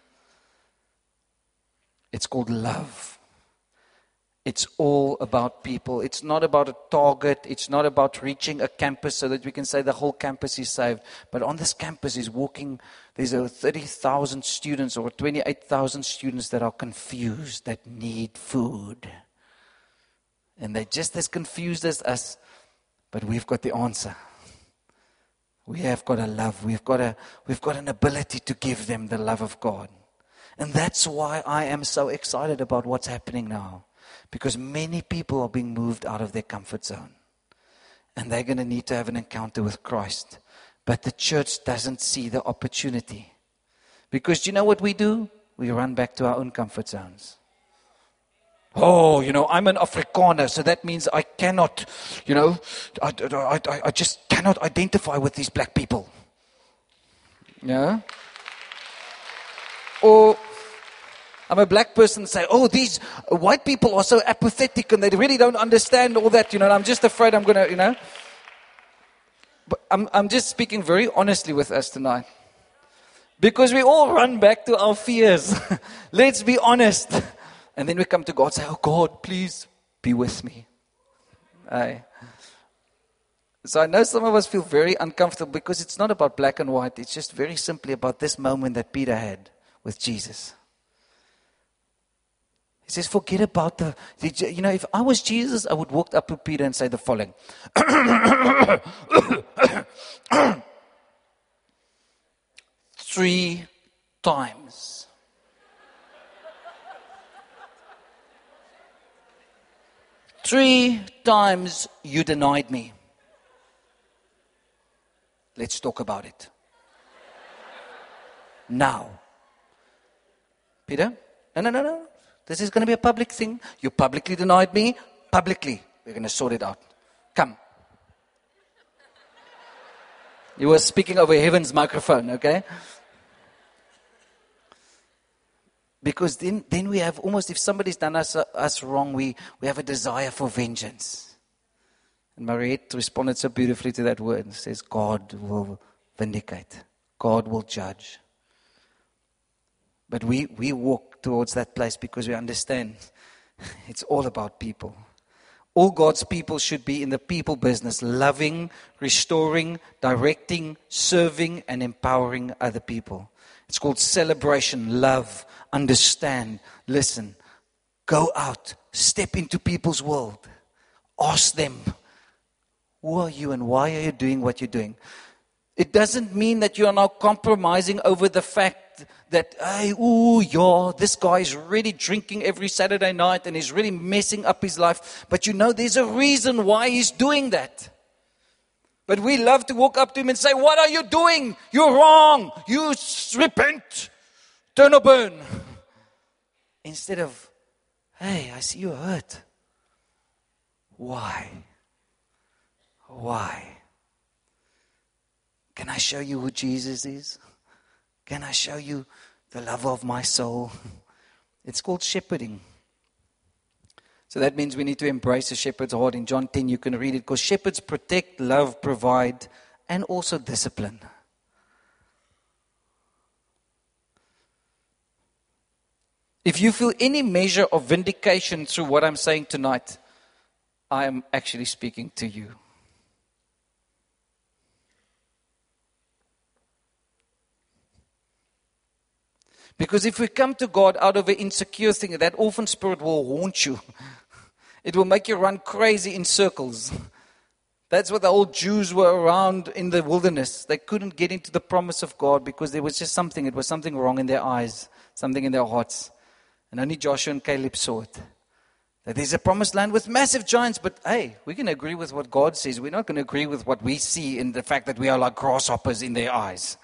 It's called love. It's all about people. It's not about a target. It's not about reaching a campus so that we can say the whole campus is saved. But on this campus is walking, there's a thirty thousand students or twenty-eight thousand students that are confused, that need food. And they're just as confused as us, but we've got the answer. We have got a love. We've got a, we've got an ability to give them the love of God. And that's why I am so excited about what's happening now. Because many people are being moved out of their comfort zone. And they're going to need to have an encounter with Christ. But the church doesn't see the opportunity. Because do you know what we do? We run back to our own comfort zones. Oh, you know, I'm an Afrikaner, so that means I cannot, you know, I, I, I, I just cannot identify with these black people. Yeah? Or I'm a black person, say, oh, these white people are so apathetic and they really don't understand all that, you know, and I'm just afraid I'm going to, you know. But I'm, I'm just speaking very honestly with us tonight. Because we all run back to our fears. Let's be honest. And then we come to God and say, oh God, please be with me. Aye. So I know some of us feel very uncomfortable because it's not about black and white. It's just very simply about this moment that Peter had with Jesus. He says, forget about the, you know, if I was Jesus, I would walk up to Peter and say the following. Three times. Three times you denied me. Let's talk about it. Now. Peter, no, no, no, no. This is going to be a public thing. You publicly denied me. Publicly. We're going to sort it out. Come. You were speaking over heaven's microphone, okay? Because then, then we have almost, if somebody's done us, uh, us wrong, we, we have a desire for vengeance. And Mariette responded so beautifully to that word. It says, God will vindicate. God will judge. But we, we walk towards that place because we understand it's all about people. All God's people should be in the people business, loving, restoring, directing, serving, and empowering other people. It's called celebration, love, understand, listen. Go out, step into people's world. Ask them, who are you and why are you doing what you're doing? It doesn't mean that you are now compromising over the fact that, hey, ooh, yeah, this guy is really drinking every Saturday night and he's really messing up his life. But you know, there's a reason why he's doing that. But we love to walk up to him and say, what are you doing? You're wrong. You s- repent. Turn or burn. Instead of, hey, I see you're hurt. Why? Why? Can I show you who Jesus is? Can I show you the love of my soul? It's called shepherding. So that means we need to embrace a shepherd's heart. In John ten, you can read it, because shepherds protect, love, provide, and also discipline. If you feel any measure of vindication through what I'm saying tonight, I am actually speaking to you. Because if we come to God out of an insecure thing, that orphan spirit will haunt you. It will make you run crazy in circles. That's what the old Jews were around in the wilderness. They couldn't get into the promise of God because there was just something. It was something wrong in their eyes, something in their hearts. And only Joshua and Caleb saw it. That there's a promised land with massive giants, but hey, we can agree with what God says. We're not going to agree with what we see in the fact that we are like grasshoppers in their eyes.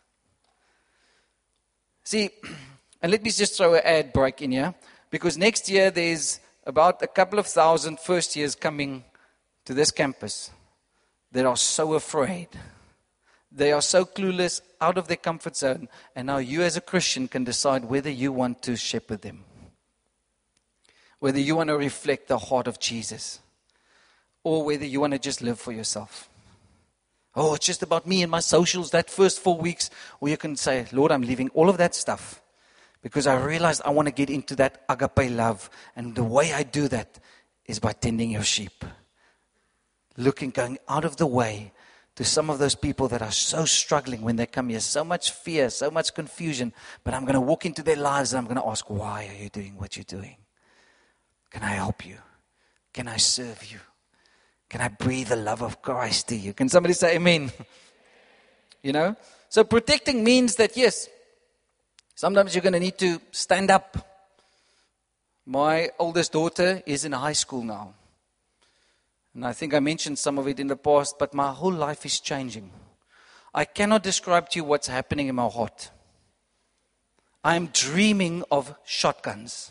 See, and let me just throw an ad break in here, because next year there's about a couple of thousand first years coming to this campus that are so afraid. They are so clueless, out of their comfort zone, and now you as a Christian can decide whether you want to shepherd them, whether you want to reflect the heart of Jesus, or whether you want to just live for yourself. Oh, it's just about me and my socials that first four weeks. Or you can say, Lord, I'm leaving all of that stuff because I realized I want to get into that agape love. And the way I do that is by tending your sheep. Looking, going out of the way to some of those people that are so struggling when they come here. So much fear, so much confusion. But I'm going to walk into their lives and I'm going to ask, why are you doing what you're doing? Can I help you? Can I serve you? Can I breathe the love of Christ to you? Can somebody say amen? You know? So protecting means that, yes, sometimes you're going to need to stand up. My oldest daughter is in high school now. And I think I mentioned some of it in the past, but my whole life is changing. I cannot describe to you what's happening in my heart. I'm dreaming of shotguns.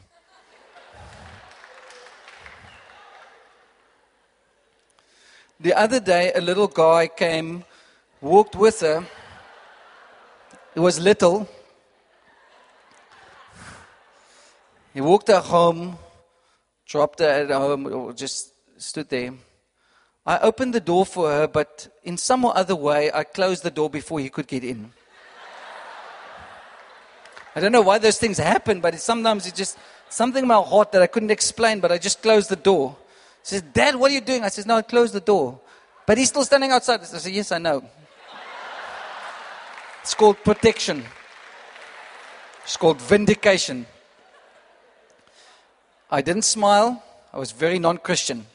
The other day, a little guy came, walked with her. He was little. He walked her home, dropped her at home, or just stood there. I opened the door for her, but in some or other way, I closed the door before he could get in. I don't know why those things happen, but it's sometimes it's just something in my heart that I couldn't explain, but I just closed the door. He says, Dad, what are you doing? I says, no, I closed the door. But he's still standing outside. I said, yes, I know. It's called protection. It's called vindication. I didn't smile. I was very non-Christian.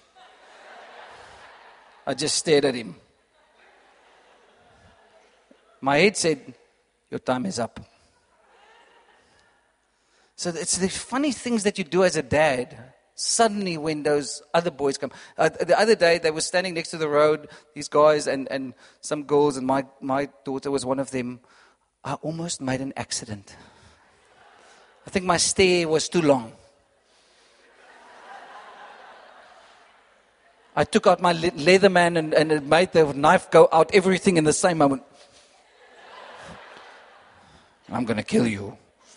I just stared at him. My head said, your time is up. So it's the funny things that you do as a dad. Suddenly when those other boys come. Uh, the other day they were standing next to the road, these guys and, and some girls, and my, my daughter was one of them. I almost made an accident. I think my stare was too long. I took out my le- Leatherman and, and it made the knife go out, everything in the same moment. I'm going to kill you.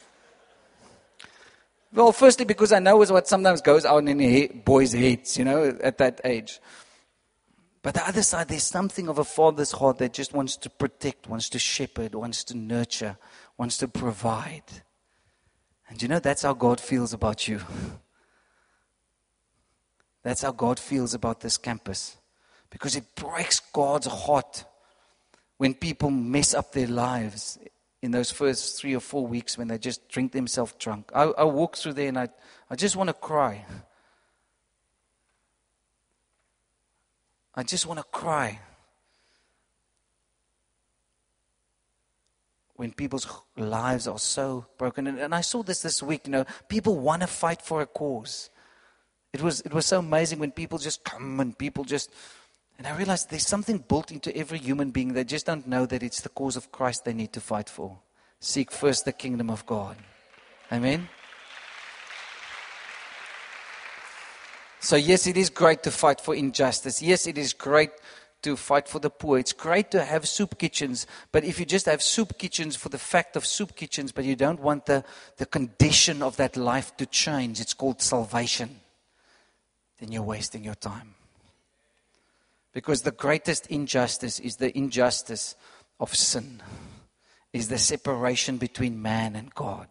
Well, firstly, because I know what sometimes goes on in he- boys' heads, you know, at that age. But the other side, there's something of a father's heart that just wants to protect, wants to shepherd, wants to nurture, wants to provide. And you know, that's how God feels about you. That's how God feels about this campus. Because it breaks God's heart when people mess up their lives in those first three or four weeks when they just drink themselves drunk. I, I walk through there and I, I just want to cry. I just want to cry. When people's lives are so broken. And, and I saw this this week, you know, people want to fight for a cause. It was it was so amazing when people just come and people just, and I realized there's something built into every human being. They just don't know that it's the cause of Christ they need to fight for. Seek first the kingdom of God. Amen? So yes, it is great to fight for injustice. Yes, it is great to fight for the poor. It's great to have soup kitchens. But if you just have soup kitchens for the fact of soup kitchens, but you don't want the, the condition of that life to change, it's called salvation, then you're wasting your time. Because the greatest injustice is the injustice of sin, is the separation between man and God.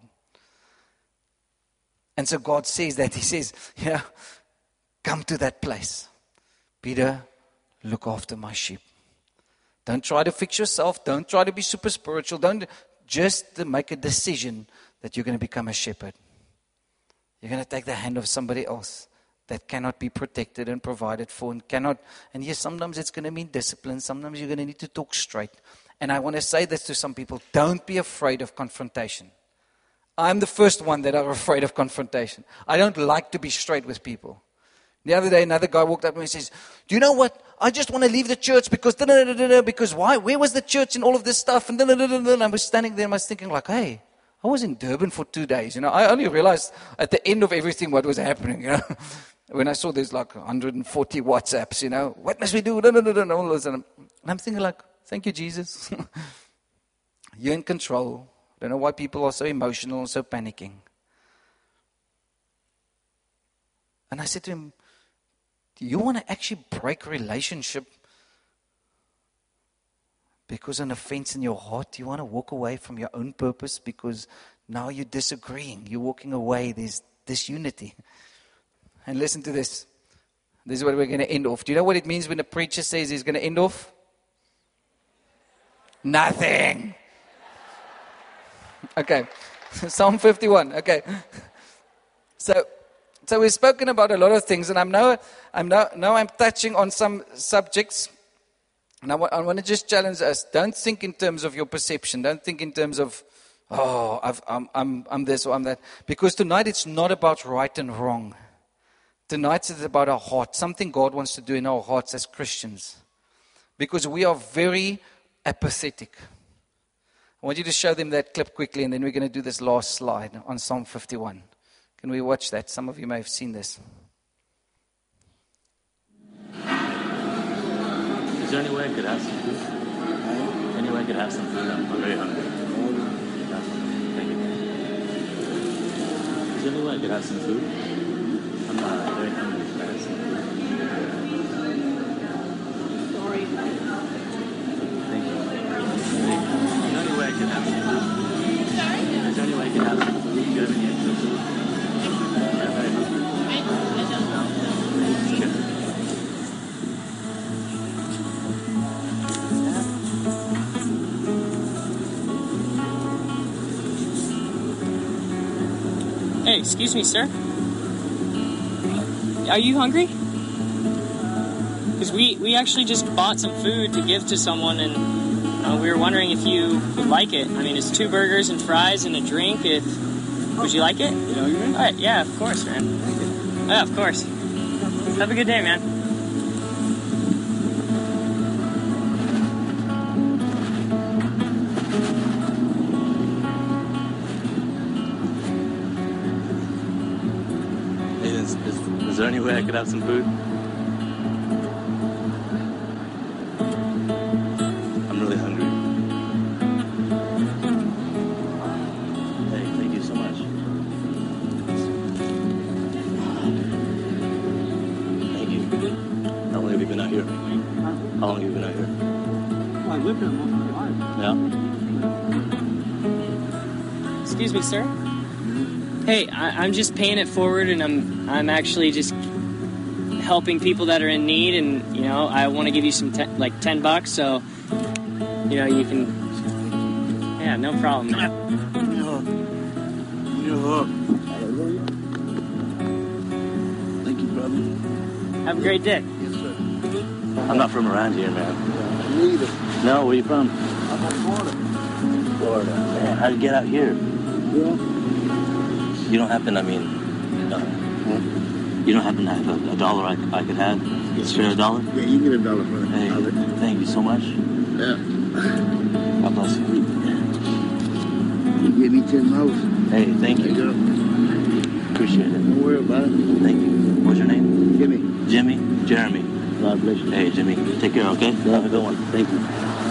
And so God says that. He says, you know, come to that place. Peter, look after my sheep. Don't try to fix yourself. Don't try to be super spiritual. Don't just make a decision that you're going to become a shepherd. You're going to take the hand of somebody else that cannot be protected and provided for and cannot. And yes, sometimes it's going to mean discipline. Sometimes you're going to need to talk straight. And I want to say this to some people. Don't be afraid of confrontation. I'm the first one that are afraid of confrontation. I don't like to be straight with people. The other day, another guy walked up to me and says, do you know what? I just want to leave the church because, because why? Where was the church and all of this stuff? And I was standing there and I was thinking like, hey, I was in Durban for two days. You know, I only realized at the end of everything what was happening, you know. When I saw there's like one hundred forty WhatsApps, you know, what must we do? And all this. And I'm thinking like, thank you, Jesus. You're in control. I don't know why people are so emotional and so panicking. And I said to him, do you want to actually break a relationship because of an offense in your heart? Do you want to walk away from your own purpose because now you're disagreeing? You're walking away. There's disunity. And listen to this. This is what we're going to end off. Do you know what it means when a preacher says he's going to end off? Nothing. Okay. Psalm fifty-one. Okay. So, so we've spoken about a lot of things, and I'm now, I'm now, now I'm touching on some subjects. And I, w- I want to just challenge us. Don't think in terms of your perception. Don't think in terms of, oh, I've, I'm, I'm, I'm this or I'm that. Because tonight it's not about right and wrong. Tonight it's about our heart, something God wants to do in our hearts as Christians. Because we are very apathetic. I want you to show them that clip quickly, and then we're going to do this last slide on Psalm fifty-one. Can we watch that? Some of you may have seen this. Is there any way I could have some food? Any way I could have some food? I'm very hungry. Thank you. Is there any way I could have some food? I'm not very hungry. Could I have some food? Sorry. Thank you. Is there any way I could have some food? Sorry? Is there any way I could have excuse me, sir. Are you hungry? Because we, we actually just bought some food to give to someone, and uh, we were wondering if you would like it. I mean, it's two burgers and fries and a drink. If Would you like it? You hungry, man? All right, yeah, of course, man. Yeah, of course. Have a good day, man. Hey, is, is, is there any way I could have some food? I'm really hungry. Hey, thank you so much. Thank you. How long have you been out here? How long have you been out here? Well, I lived here most of my life. Yeah? Excuse me, sir. Hey, I, I'm just paying it forward, and I'm I'm actually just helping people that are in need, and you know I want to give you some te- like ten bucks, so you know you can. Yeah, no problem, man. Hallelujah. Thank you, brother. Have a great day. Yes, sir. I'm not from around here, man. Me either. No, where you from? I'm from Florida. Florida. Man, how'd you get out here? Yeah. You don't happen, I mean, uh, you don't happen to have a, a dollar I, I could have? Spare a dollar? Yeah, you get a dollar, brother. Hey, I'll let you. thank you so much. Yeah. God bless you. You give me ten dollars. Hey, thank There you you. go. Appreciate it. Don't worry about it. Thank you. What's your name? Jimmy. Jimmy? Jeremy. God bless you. Hey, Jimmy. Take care, okay? Have a good one. Thank you.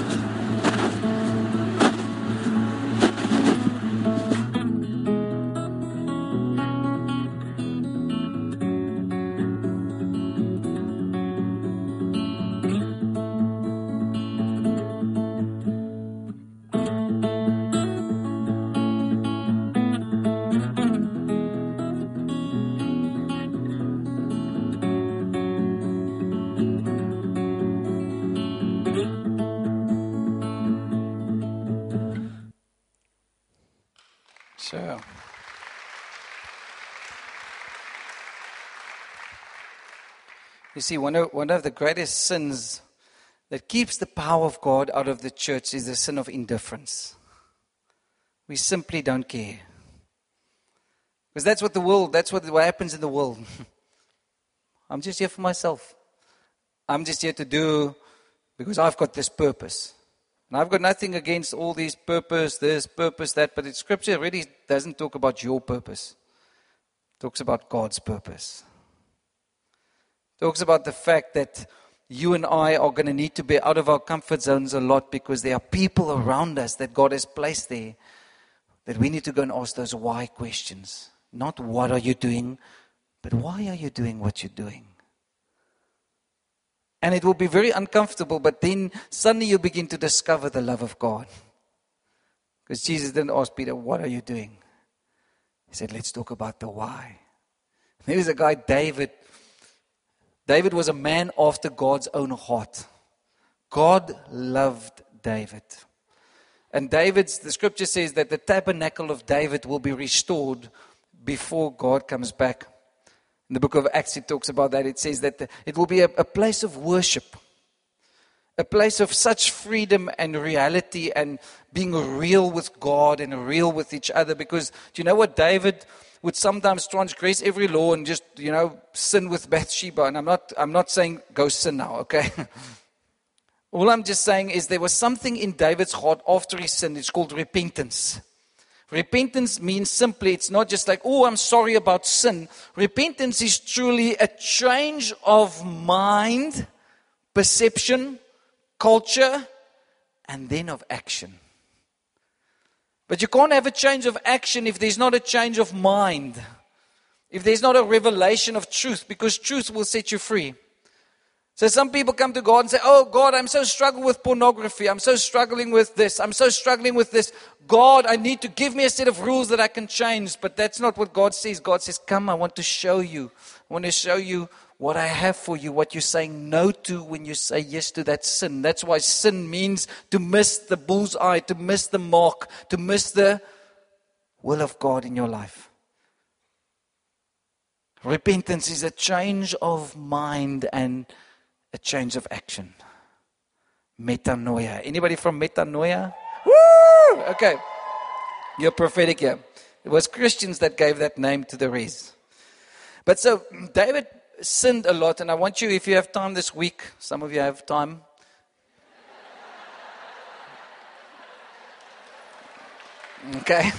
Sure. You see, one of, one of the greatest sins that keeps the power of God out of the church is the sin of indifference. We simply don't care. Because that's what the world, that's what, what happens in the world. I'm just here for myself. I'm just here to do, because I've got this purpose. And I've got nothing against all these purpose, this, purpose, that, but the scripture really doesn't talk about your purpose. It talks about God's purpose. It talks about the fact that you and I are going to need to be out of our comfort zones a lot because there are people around us that God has placed there that we need to go and ask those why questions. Not what are you doing, but why are you doing what you're doing? And it will be very uncomfortable, but then suddenly you begin to discover the love of God. Because Jesus didn't ask Peter, what are you doing? He said, let's talk about the why. There was a guy, David. David was a man after God's own heart. God loved David. And David's, the scripture says that the tabernacle of David will be restored before God comes back. In the book of Acts, it talks about that. It says that it will be a, a place of worship, a place of such freedom and reality and being real with God and real with each other. Because, do you know what? David would sometimes transgress every law and just, you know, sin with Bathsheba. And I'm not, I'm not saying go sin now, okay? All I'm just saying is there was something in David's heart after he sinned. It's called repentance. Repentance means simply, it's not just like, oh, I'm sorry about sin. Repentance is truly a change of mind, perception, culture, and then of action. But you can't have a change of action if there's not a change of mind. If there's not a revelation of truth, because truth will set you free. So some people come to God and say, oh God, I'm so struggling with pornography. I'm so struggling with this. I'm so struggling with this. God, I need to give me a set of rules that I can change. But that's not what God says. God says, come, I want to show you. I want to show you what I have for you, what you're saying no to when you say yes to that sin. That's why sin means to miss the bullseye, to miss the mark, to miss the will of God in your life. Repentance is a change of mind and a change of action. Metanoia. Anybody from metanoia? Woo! Okay. You're prophetic here. It was Christians that gave that name to the rest. But so, David sinned a lot, and I want you, if you have time this week, some of you have time. Okay.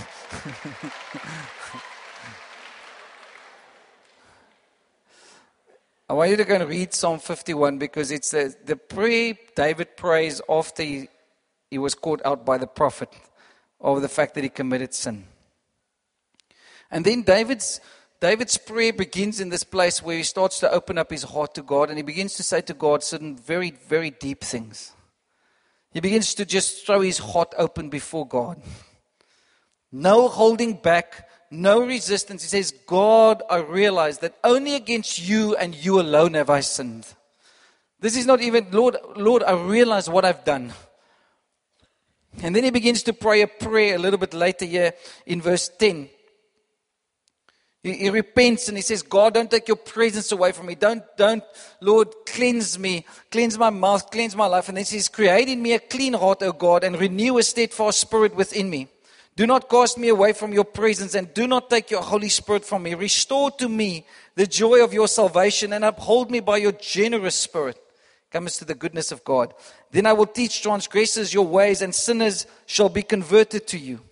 I want you to go and read Psalm fifty-one because it's the, the prayer David prays after he, he was caught out by the prophet of the fact that he committed sin. And then David's David's prayer begins in this place where he starts to open up his heart to God, and he begins to say to God certain very, very deep things. He begins to just throw his heart open before God. No holding back, no resistance. He says, God, I realize that only against you and you alone have I sinned. This is not even, Lord, Lord, I realize what I've done. And then he begins to pray a prayer a little bit later here in verse ten. He, he repents and he says, God, don't take your presence away from me. Don't, don't, Lord, cleanse me, cleanse my mouth, cleanse my life. And then he says, create in me a clean heart, O God, and renew a steadfast spirit within me. Do not cast me away from your presence, and do not take your Holy Spirit from me. Restore to me the joy of your salvation, and uphold me by your generous spirit. Comes to the goodness of God. Then I will teach transgressors your ways, and sinners shall be converted to you.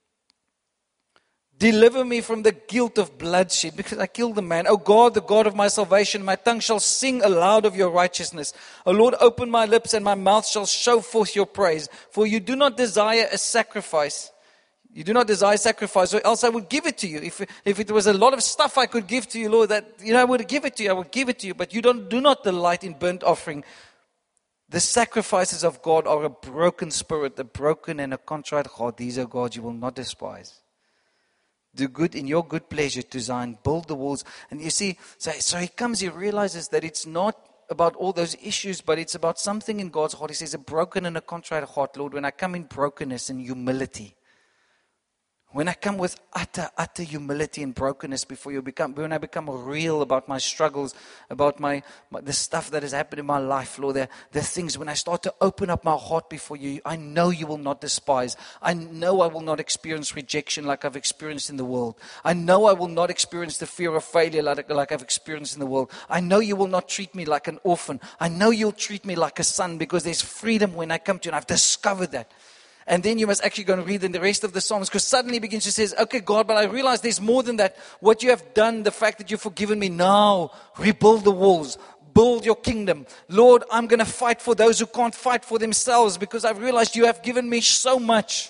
Deliver me from the guilt of bloodshed, because I killed the man. O God, the God of my salvation, my tongue shall sing aloud of your righteousness. O Lord, open my lips, and my mouth shall show forth your praise. For you do not desire a sacrifice. You do not desire sacrifice, or else I would give it to you. If, if it was a lot of stuff I could give to you, Lord, that, you know, I would give it to you. I would give it to you. But you don't, do not delight in burnt offering. The sacrifices of God are a broken spirit, a broken and a contrite heart. These are God you will not despise. Do good in your good pleasure to Zion. Build the walls. And you see, so, so he comes, he realizes that it's not about all those issues, but it's about something in God's heart. He says, a broken and a contrite heart, Lord, when I come in brokenness and humility, when I come with utter, utter humility and brokenness before you, become, when I become real about my struggles, about my, my the stuff that has happened in my life, Lord, the, the things, when I start to open up my heart before you, I know you will not despise. I know I will not experience rejection like I've experienced in the world. I know I will not experience the fear of failure like, like I've experienced in the world. I know you will not treat me like an orphan. I know you'll treat me like a son, because there's freedom when I come to you, and I've discovered that. And then you must actually go and read in the rest of the Psalms, because suddenly he begins to say, okay, God, but I realize there's more than that. What you have done, the fact that you've forgiven me, now rebuild the walls, build your kingdom. Lord, I'm going to fight for those who can't fight for themselves, because I've realized you have given me so much.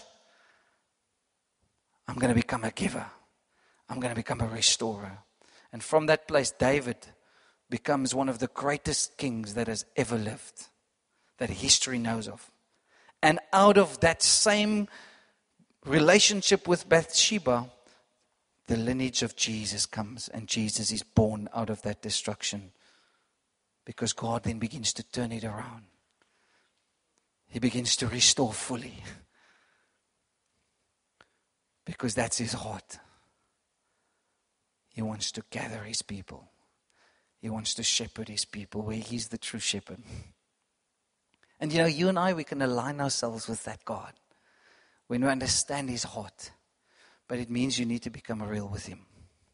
I'm going to become a giver. I'm going to become a restorer. And from that place, David becomes one of the greatest kings that has ever lived, that history knows of. And out of that same relationship with Bathsheba, the lineage of Jesus comes, and Jesus is born out of that destruction, because God then begins to turn it around. He begins to restore fully, because that's his heart. He wants to gather his people. He wants to shepherd his people where he's the true shepherd. And you know, you and I, we can align ourselves with that God when we understand his heart. But it means you need to become real with him.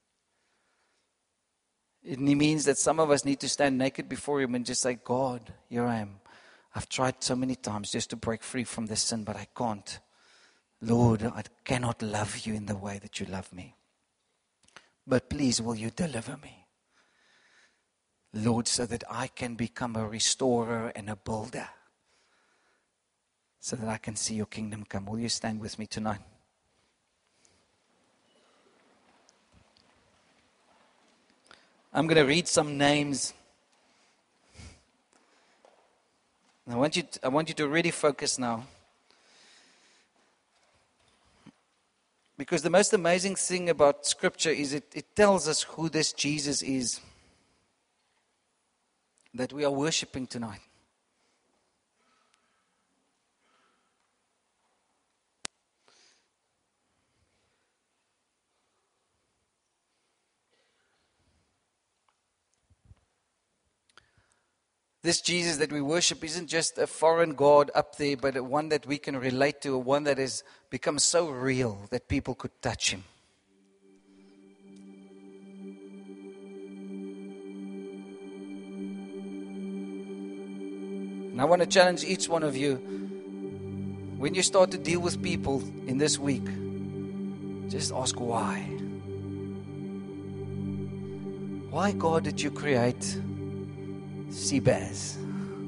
It means that some of us need to stand naked before him and just say, God, here I am. I've tried so many times just to break free from this sin, but I can't. Lord, I cannot love you in the way that you love me. But please, will you deliver me? Lord, so that I can become a restorer and a builder, so that I can see your kingdom come. Will you stand with me tonight? I'm going to read some names. I want you to, I want you to really focus now. Because the most amazing thing about Scripture is it, it tells us who this Jesus is that we are worshiping tonight. this Jesus that we worship isn't just a foreign God up there, but a one that we can relate to, a one that has become so real that people could touch him. And I want to challenge each one of you, when you start to deal with people in this week, just ask why. Why, God, did you create Seabaz?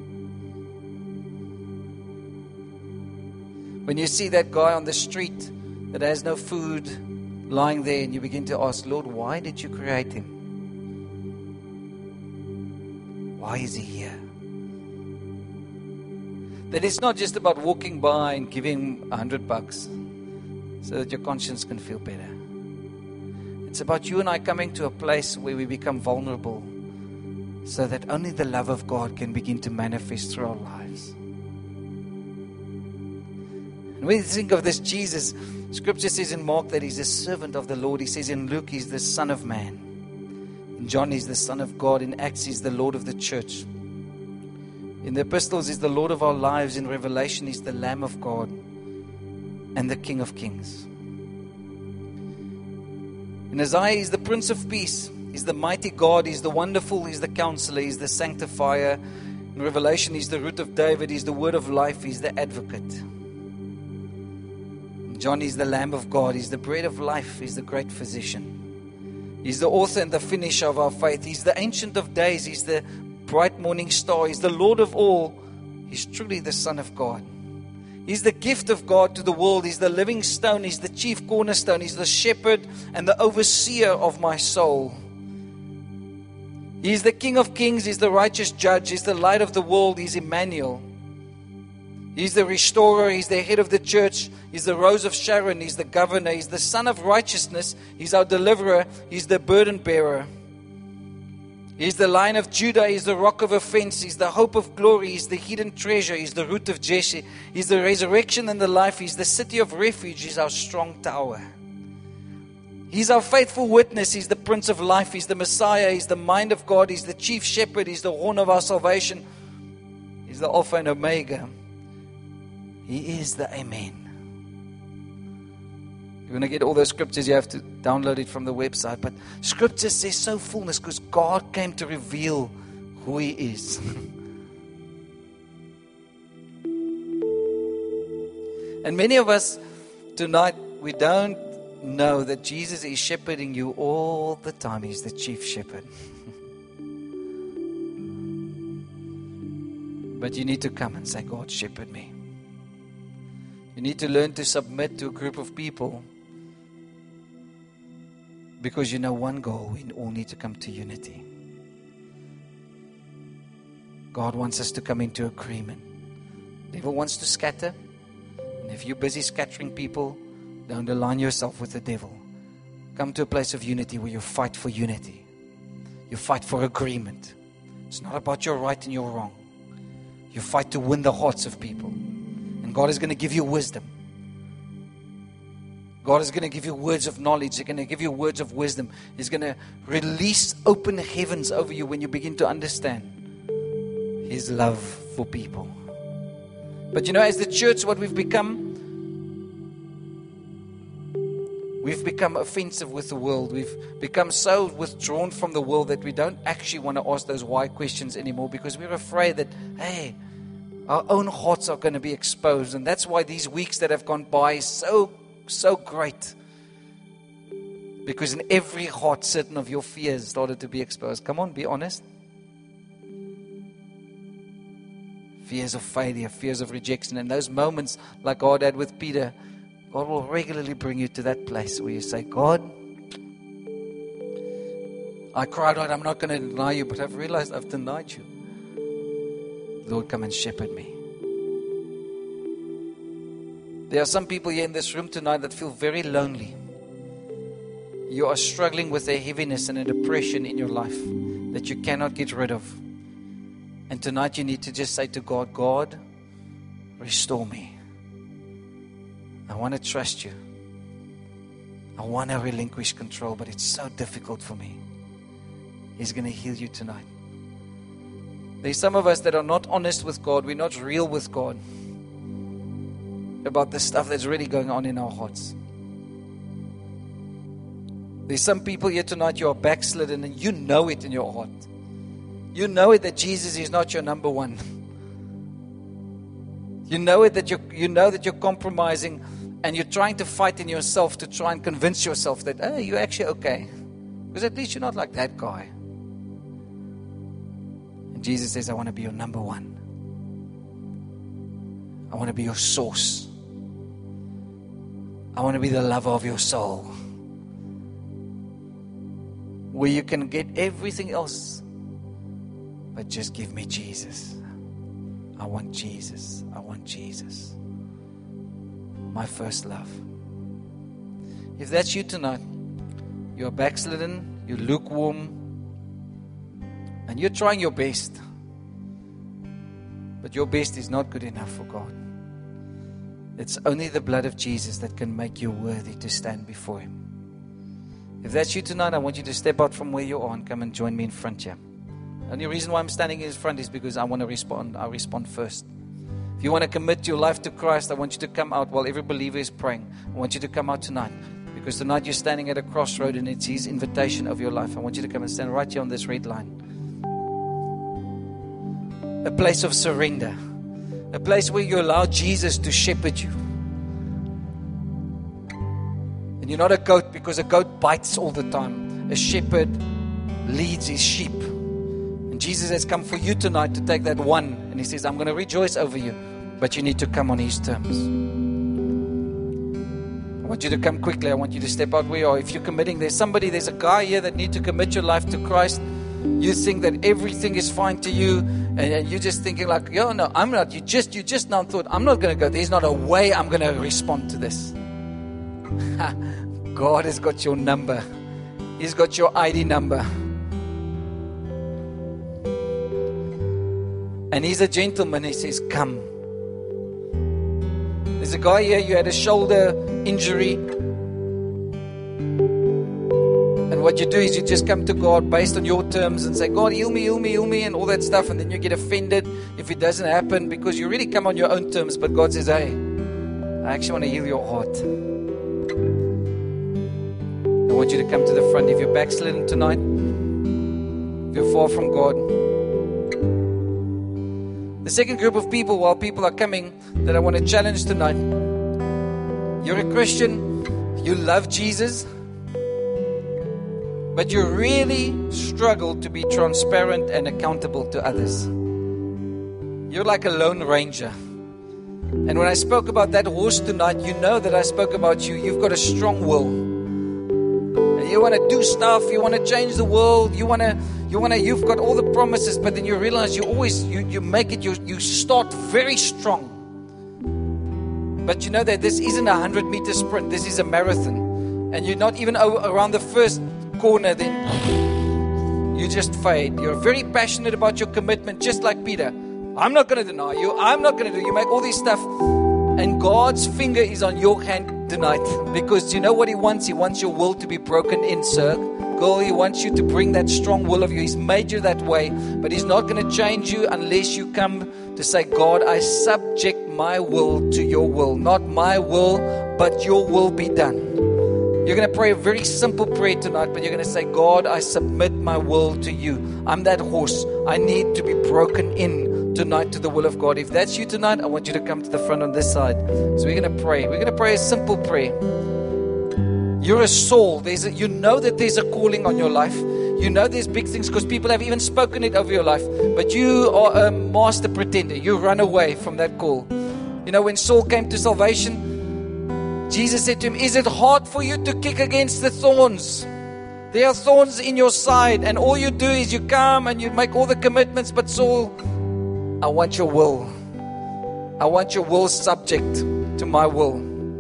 When you see that guy on the street that has no food lying there, and you begin to ask, Lord, why did you create him? Why is he here? That it's not just about walking by and giving a hundred bucks so that your conscience can feel better. It's about you and I coming to a place where we become vulnerable so that only the love of God can begin to manifest through our lives. And when you think of this Jesus, Scripture says in Mark that he's a servant of the Lord. He says in Luke he's the Son of Man. In John he's the Son of God. In Acts he's the Lord of the church. In the epistles he's the Lord of our lives. In Revelation he's the Lamb of God and the King of Kings. In Isaiah he's the Prince of Peace. He's the mighty God. He's the wonderful. He's the counselor. He's the sanctifier. In Revelation he's the root of David. He's the word of life. He's the advocate. In John he's the Lamb of God. He's the bread of life. He's the great physician. He's the author and the finisher of our faith. He's the ancient of days. He's the bright morning star. He's the Lord of all. He's truly the Son of God. He's the gift of God to the world. He's the living stone. He's the chief cornerstone. He's the shepherd and the overseer of my soul. He's the King of Kings. He's the righteous judge. He's the light of the world. He's Emmanuel. He's the restorer. He's the head of the church. He's the rose of Sharon. He's the governor. He's the Son of righteousness. He's our deliverer. He's the burden bearer. He's the Lion of Judah. He's the rock of offense. He's the hope of glory. He's the hidden treasure. He's the root of Jesse. He's the resurrection and the life. He's the city of refuge. He's our strong tower. He's our faithful witness. He's the Prince of Life. He's the Messiah. He's the mind of God. He's the chief shepherd. He's the horn of our salvation. He's the Alpha and Omega. He is the Amen. You want to get all those scriptures, you have to download it from the website. But Scripture says so fullness because God came to reveal who He is. And many of us tonight, we don't know that Jesus is shepherding you all the time. He's the chief shepherd. But you need to come and say, God, shepherd me. You need to learn to submit to a group of people because you know one goal. We all need to come to unity. God wants us to come into agreement. The devil wants to scatter. And if you're busy scattering people, don't align yourself with the devil. Come to a place of unity where you fight for unity. You fight for agreement. It's not about your right and your wrong. You fight to win the hearts of people. And God is going to give you wisdom. God is going to give you words of knowledge. He's going to give you words of wisdom. He's going to release open heavens over you when you begin to understand His love for people. But you know, as the church, what we've become, we've become offensive with the world. We've become so withdrawn from the world that we don't actually want to ask those why questions anymore because we're afraid that, hey, our own hearts are going to be exposed. And that's why these weeks that have gone by is so, so great. Because in every heart, certain of your fears started to be exposed. Come on, be honest. Fears of failure, fears of rejection. And those moments like God had with Peter, God will regularly bring you to that place where you say, God, I cried out, I'm not going to deny you, but I've realized I've denied you. Lord, come and shepherd me. There are some people here in this room tonight that feel very lonely. You are struggling with a heaviness and a depression in your life that you cannot get rid of. And tonight you need to just say to God, God, restore me. I want to trust you. I want to relinquish control, but it's so difficult for me. He's going to heal you tonight. There's some of us that are not honest with God. We're not real with God about the stuff that's really going on in our hearts. There's some people here tonight, you are backslidden and you know it in your heart. You know it that Jesus is not your number one. You know it that you you know that you're compromising and you're trying to fight in yourself to try and convince yourself that, hey, you're actually okay. Because at least you're not like that guy. And Jesus says, I want to be your number one. I want to be your source. I want to be the lover of your soul. Where you can get everything else, but just give me Jesus. I want Jesus. I want Jesus. My first love. If that's you tonight, you're backslidden, you're lukewarm, and you're trying your best, but your best is not good enough for God. It's only the blood of Jesus that can make you worthy to stand before Him. If that's you tonight, I want you to step out from where you are and come and join me in front here. The only reason why I'm standing in front is because I want to respond. I'll respond first. If you want to commit your life to Christ, I want you to come out while every believer is praying. I want you to come out tonight. Because tonight you're standing at a crossroad and it's His invitation of your life. I want you to come and stand right here on this red line. A place of surrender. A place where you allow Jesus to shepherd you. And you're not a goat, because a goat bites all the time. A shepherd leads his sheep. And Jesus has come for you tonight to take that one. And He says, I'm going to rejoice over you. But you need to come on His terms. I want you to come quickly. I want you to step out where you are. If you're committing, there's somebody, there's a guy here that needs to commit your life to Christ. You think that everything is fine to you, and, and you're just thinking like, yo, no, I'm not. You just, you just now thought, I'm not going to go. There's not a way I'm going to respond to this. God has got your number. He's got your I D number. And He's a gentleman. He says, come. There's a guy here, you had a shoulder injury. And what you do is you just come to God based on your terms and say, God, heal me, heal me, heal me, and all that stuff. And then you get offended if it doesn't happen, because you really come on your own terms. But God says, hey, I actually want to heal your heart. I want you to come to the front. If you're backslidden tonight, if you're far from God. The second group of people, while people are coming, that I want to challenge tonight. You're a Christian, you love Jesus, but you really struggle to be transparent and accountable to others. You're like a lone ranger. And when I spoke about that horse tonight, you know that I spoke about you. You've got a strong will. You want to do stuff, you want to change the world, you want to, you want to, you've got all the promises, but then you realize you always, you, you make it, you, you start very strong. But you know that this isn't a hundred meter sprint, this is a marathon. And you're not even around the first corner, then you just fade. You're very passionate about your commitment, just like Peter. I'm not going to deny you, I'm not going to do, you make all this stuff. And God's finger is on your hand tonight, because you know what He wants? He wants your will to be broken in, sir. Girl, He wants you to bring that strong will of you. He's made you that way, but He's not going to change you unless you come to say, God, I subject my will to your will. Not my will, but your will be done. You're going to pray a very simple prayer tonight, but you're going to say, God, I submit my will to you. I'm that horse. I need to be broken in tonight to the will of God. If that's you tonight, I want you to come to the front on this side. So we're going to pray. We're going to pray a simple prayer. You're a Saul. There's a, you know that there's a calling on your life. You know there's big things, because people have even spoken it over your life. But you are a master pretender. You run away from that call. You know, when Saul came to salvation, Jesus said to him, is it hard for you to kick against the thorns? There are thorns in your side, and all you do is you come and you make all the commitments. But Saul, I want your will. I want your will subject to my will.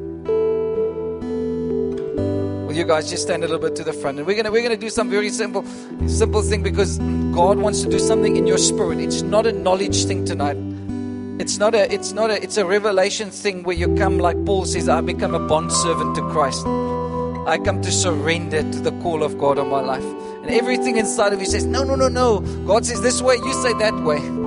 Will you guys just stand a little bit to the front? And we're gonna we're gonna do some very simple, simple thing, because God wants to do something in your spirit. It's not a knowledge thing tonight. It's not a it's not a it's a revelation thing where you come, like Paul says, I become a bondservant to Christ. I come to surrender to the call of God on my life. And everything inside of you says, no, no, no, no. God says this way, you say that way.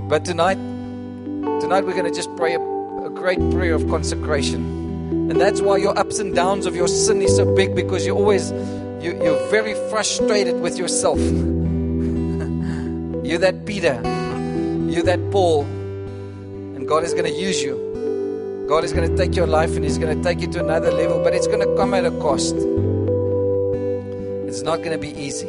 But tonight, tonight we're going to just pray a, a great prayer of consecration. And that's why your ups and downs of your sin is so big, because you're always, you, you're very frustrated with yourself. You're that Peter. You're that Paul. And God is going to use you. God is going to take your life and He's going to take you to another level. But it's going to come at a cost. It's not going to be easy.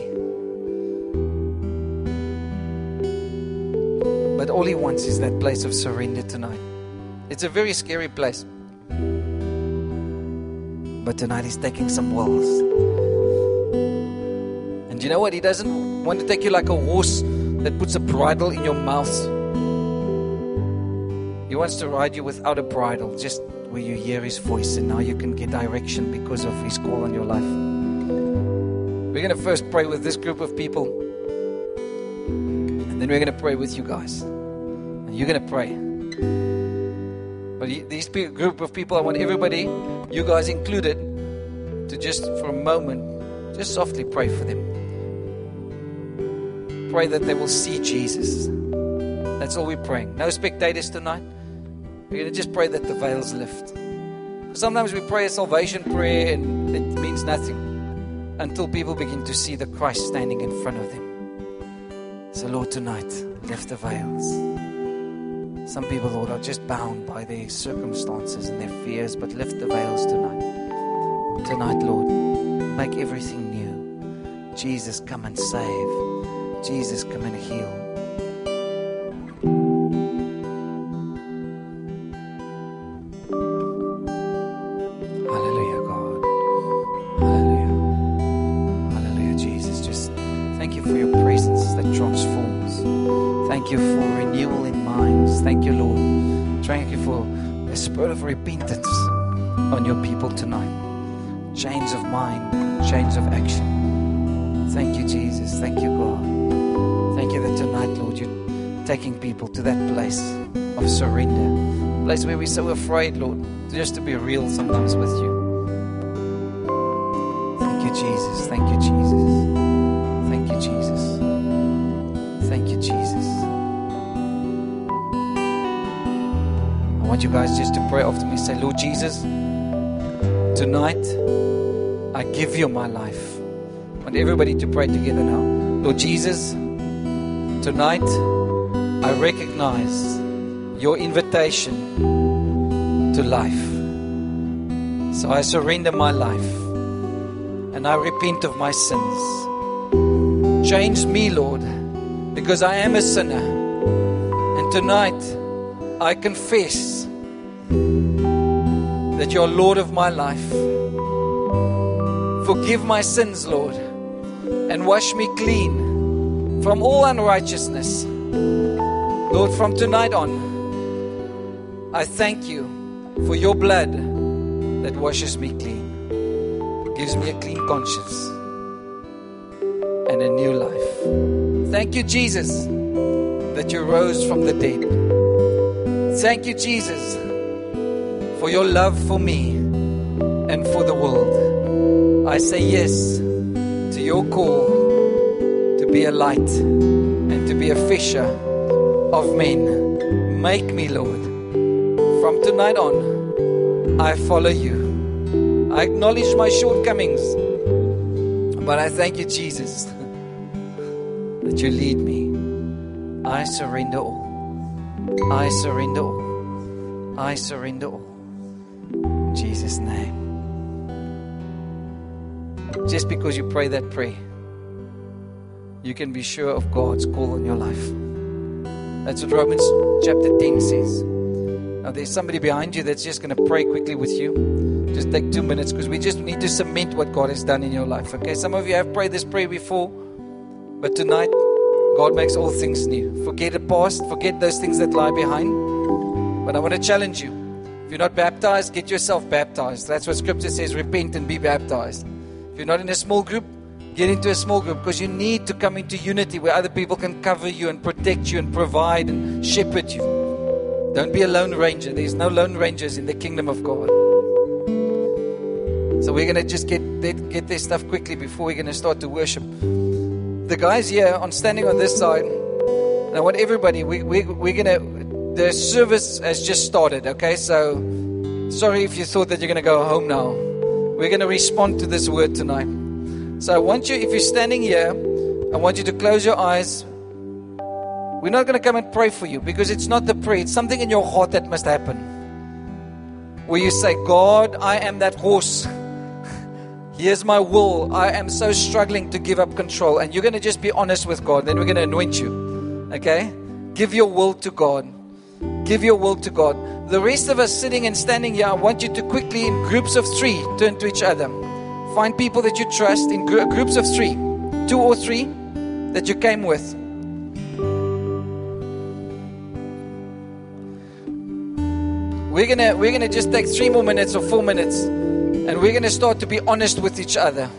But all He wants is that place of surrender tonight. It's a very scary place. But tonight He's taking some walls. And you know what? He doesn't want to take you like a horse that puts a bridle in your mouth. He wants to ride you without a bridle, just where you hear His voice, and now you can get direction because of His call on your life. We're going to first pray with this group of people, and then we're going to pray with you guys. And you're going to pray. But these group of people, I want everybody, you guys included, to just for a moment, just softly pray for them. Pray that they will see Jesus. That's all we're praying. No spectators tonight. We're going to just pray that the veils lift. Sometimes we pray a salvation prayer and it means nothing until people begin to see the Christ standing in front of them. So Lord, tonight, lift the veils. Some people, Lord, are just bound by their circumstances and their fears, but lift the veils tonight. Tonight, Lord, make everything new. Jesus, come and save. Jesus, come and heal. Hallelujah, God. Hallelujah. Hallelujah, Jesus. Just thank you for your presence that transforms. Thank you for renewal in minds. Thank you, Lord. Thank you for a spirit of repentance on your people tonight. Change of mind, change of action. Thank you, Jesus. Thank you, God. Thank you that tonight, Lord, you're taking people to that place of surrender. A place where we're so afraid, Lord, just to be real sometimes with you. Thank you, Jesus. Thank you, Jesus. Thank you, Jesus. Thank you, Jesus. I want you guys just to pray after me. Say, Lord Jesus, tonight I give you my life. I want everybody to pray together now. Lord Jesus, tonight I recognize your invitation to life. So I surrender my life and I repent of my sins. Change me, Lord, because I am a sinner. And tonight I confess that you're Lord of my life. Forgive my sins, Lord, and wash me clean from all unrighteousness. Lord, from tonight on, I thank you for your blood that washes me clean, gives me a clean conscience and a new life. Thank you, Jesus, that you rose from the dead. Thank you, Jesus, for your love for me and for the world. I say yes to your call to be a light and to be a fisher of men. Make me, Lord. From tonight on, I follow you. I acknowledge my shortcomings, but I thank you, Jesus, that you lead me. I surrender all. I surrender all. I surrender all. In Jesus' name. Just because you pray that prayer, you can be sure of God's call on your life. That's what Romans chapter ten says. Now there's somebody behind you that's just going to pray quickly with you. Just take two minutes because we just need to cement what God has done in your life. Okay, some of you have prayed this prayer before, but tonight God makes all things new. Forget the past, forget those things that lie behind. But I want to challenge you. If you're not baptized, get yourself baptized. That's what Scripture says, repent and be baptized. If you're not in a small group, get into a small group, because you need to come into unity where other people can cover you and protect you and provide and shepherd you. Don't be a lone ranger. There's no lone rangers in the kingdom of God. So we're going to just get, get their stuff quickly before we're going to start to worship. The guys here on standing on this side, And I want everybody, we, we, we're going to, the service has just started, okay? So, sorry if you thought that you're going to go home now. We're going to respond to this word tonight. So I want you, if you're standing here, I want you to close your eyes. We're not going to come and pray for you because it's not the prayer. It's something in your heart that must happen. Where you say, God, I am that horse. Here's my will. I am so struggling to give up control. And you're going to just be honest with God. Then we're going to anoint you. Okay? Give your will to God. Give your will to God. The rest of us sitting and standing here, I want you to quickly, in groups of three, turn to each other. Find people that you trust in gr- groups of three. Two or three that you came with. We're gonna we're gonna just take three more minutes or four minutes, and we're gonna start to be honest with each other.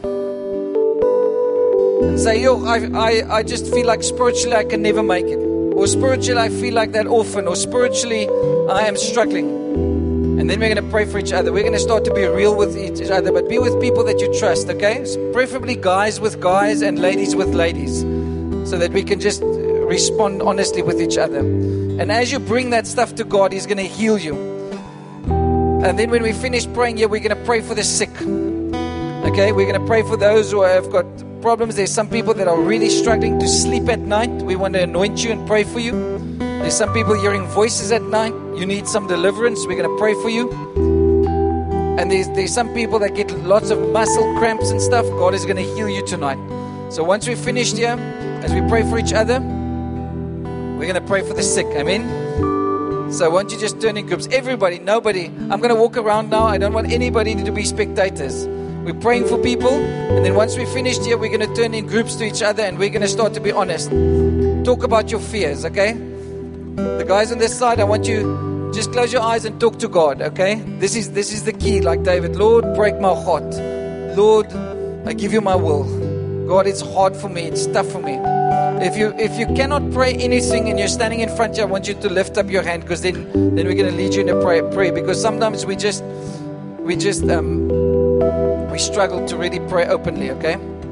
And say, yo, I I I just feel like spiritually I can never make it, or spiritually I feel like that orphan, or spiritually I am struggling. And then we're gonna pray for each other. We're gonna start to be real with each other, but be with people that you trust. Okay, so preferably guys with guys and ladies with ladies, so that we can just respond honestly with each other. And as you bring that stuff to God, He's gonna heal you. And then when we finish praying here, we're going to pray for the sick. Okay, we're going to pray for those who have got problems. There's some people that are really struggling to sleep at night. We want to anoint you and pray for you. There's some people hearing voices at night. You need some deliverance. We're going to pray for you. And there's, there's some people that get lots of muscle cramps and stuff. God is going to heal you tonight. So once we've finished here, as we pray for each other, we're going to pray for the sick. Amen. So why don't you just turn in groups? Everybody, nobody. I'm going to walk around now. I don't want anybody to be spectators. We're praying for people. And then once we're finished here, we're going to turn in groups to each other. And we're going to start to be honest. Talk about your fears, okay? The guys on this side, I want you, just close your eyes and talk to God, okay? This is, this is the key, like David. Lord, break my heart. Lord, I give you my will. God, it's hard for me. It's tough for me. If you if you cannot pray anything and you're standing in front here, I want you to lift up your hand, because then, then we're going to lead you in a prayer, prayer. Because sometimes we just we just um, we struggle to really pray openly. Okay.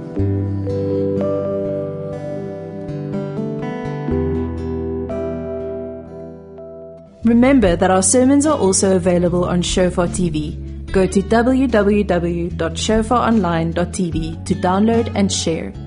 Remember that our sermons are also available on Shofar T V. Go to w w w dot shofar online dot t v to download and share.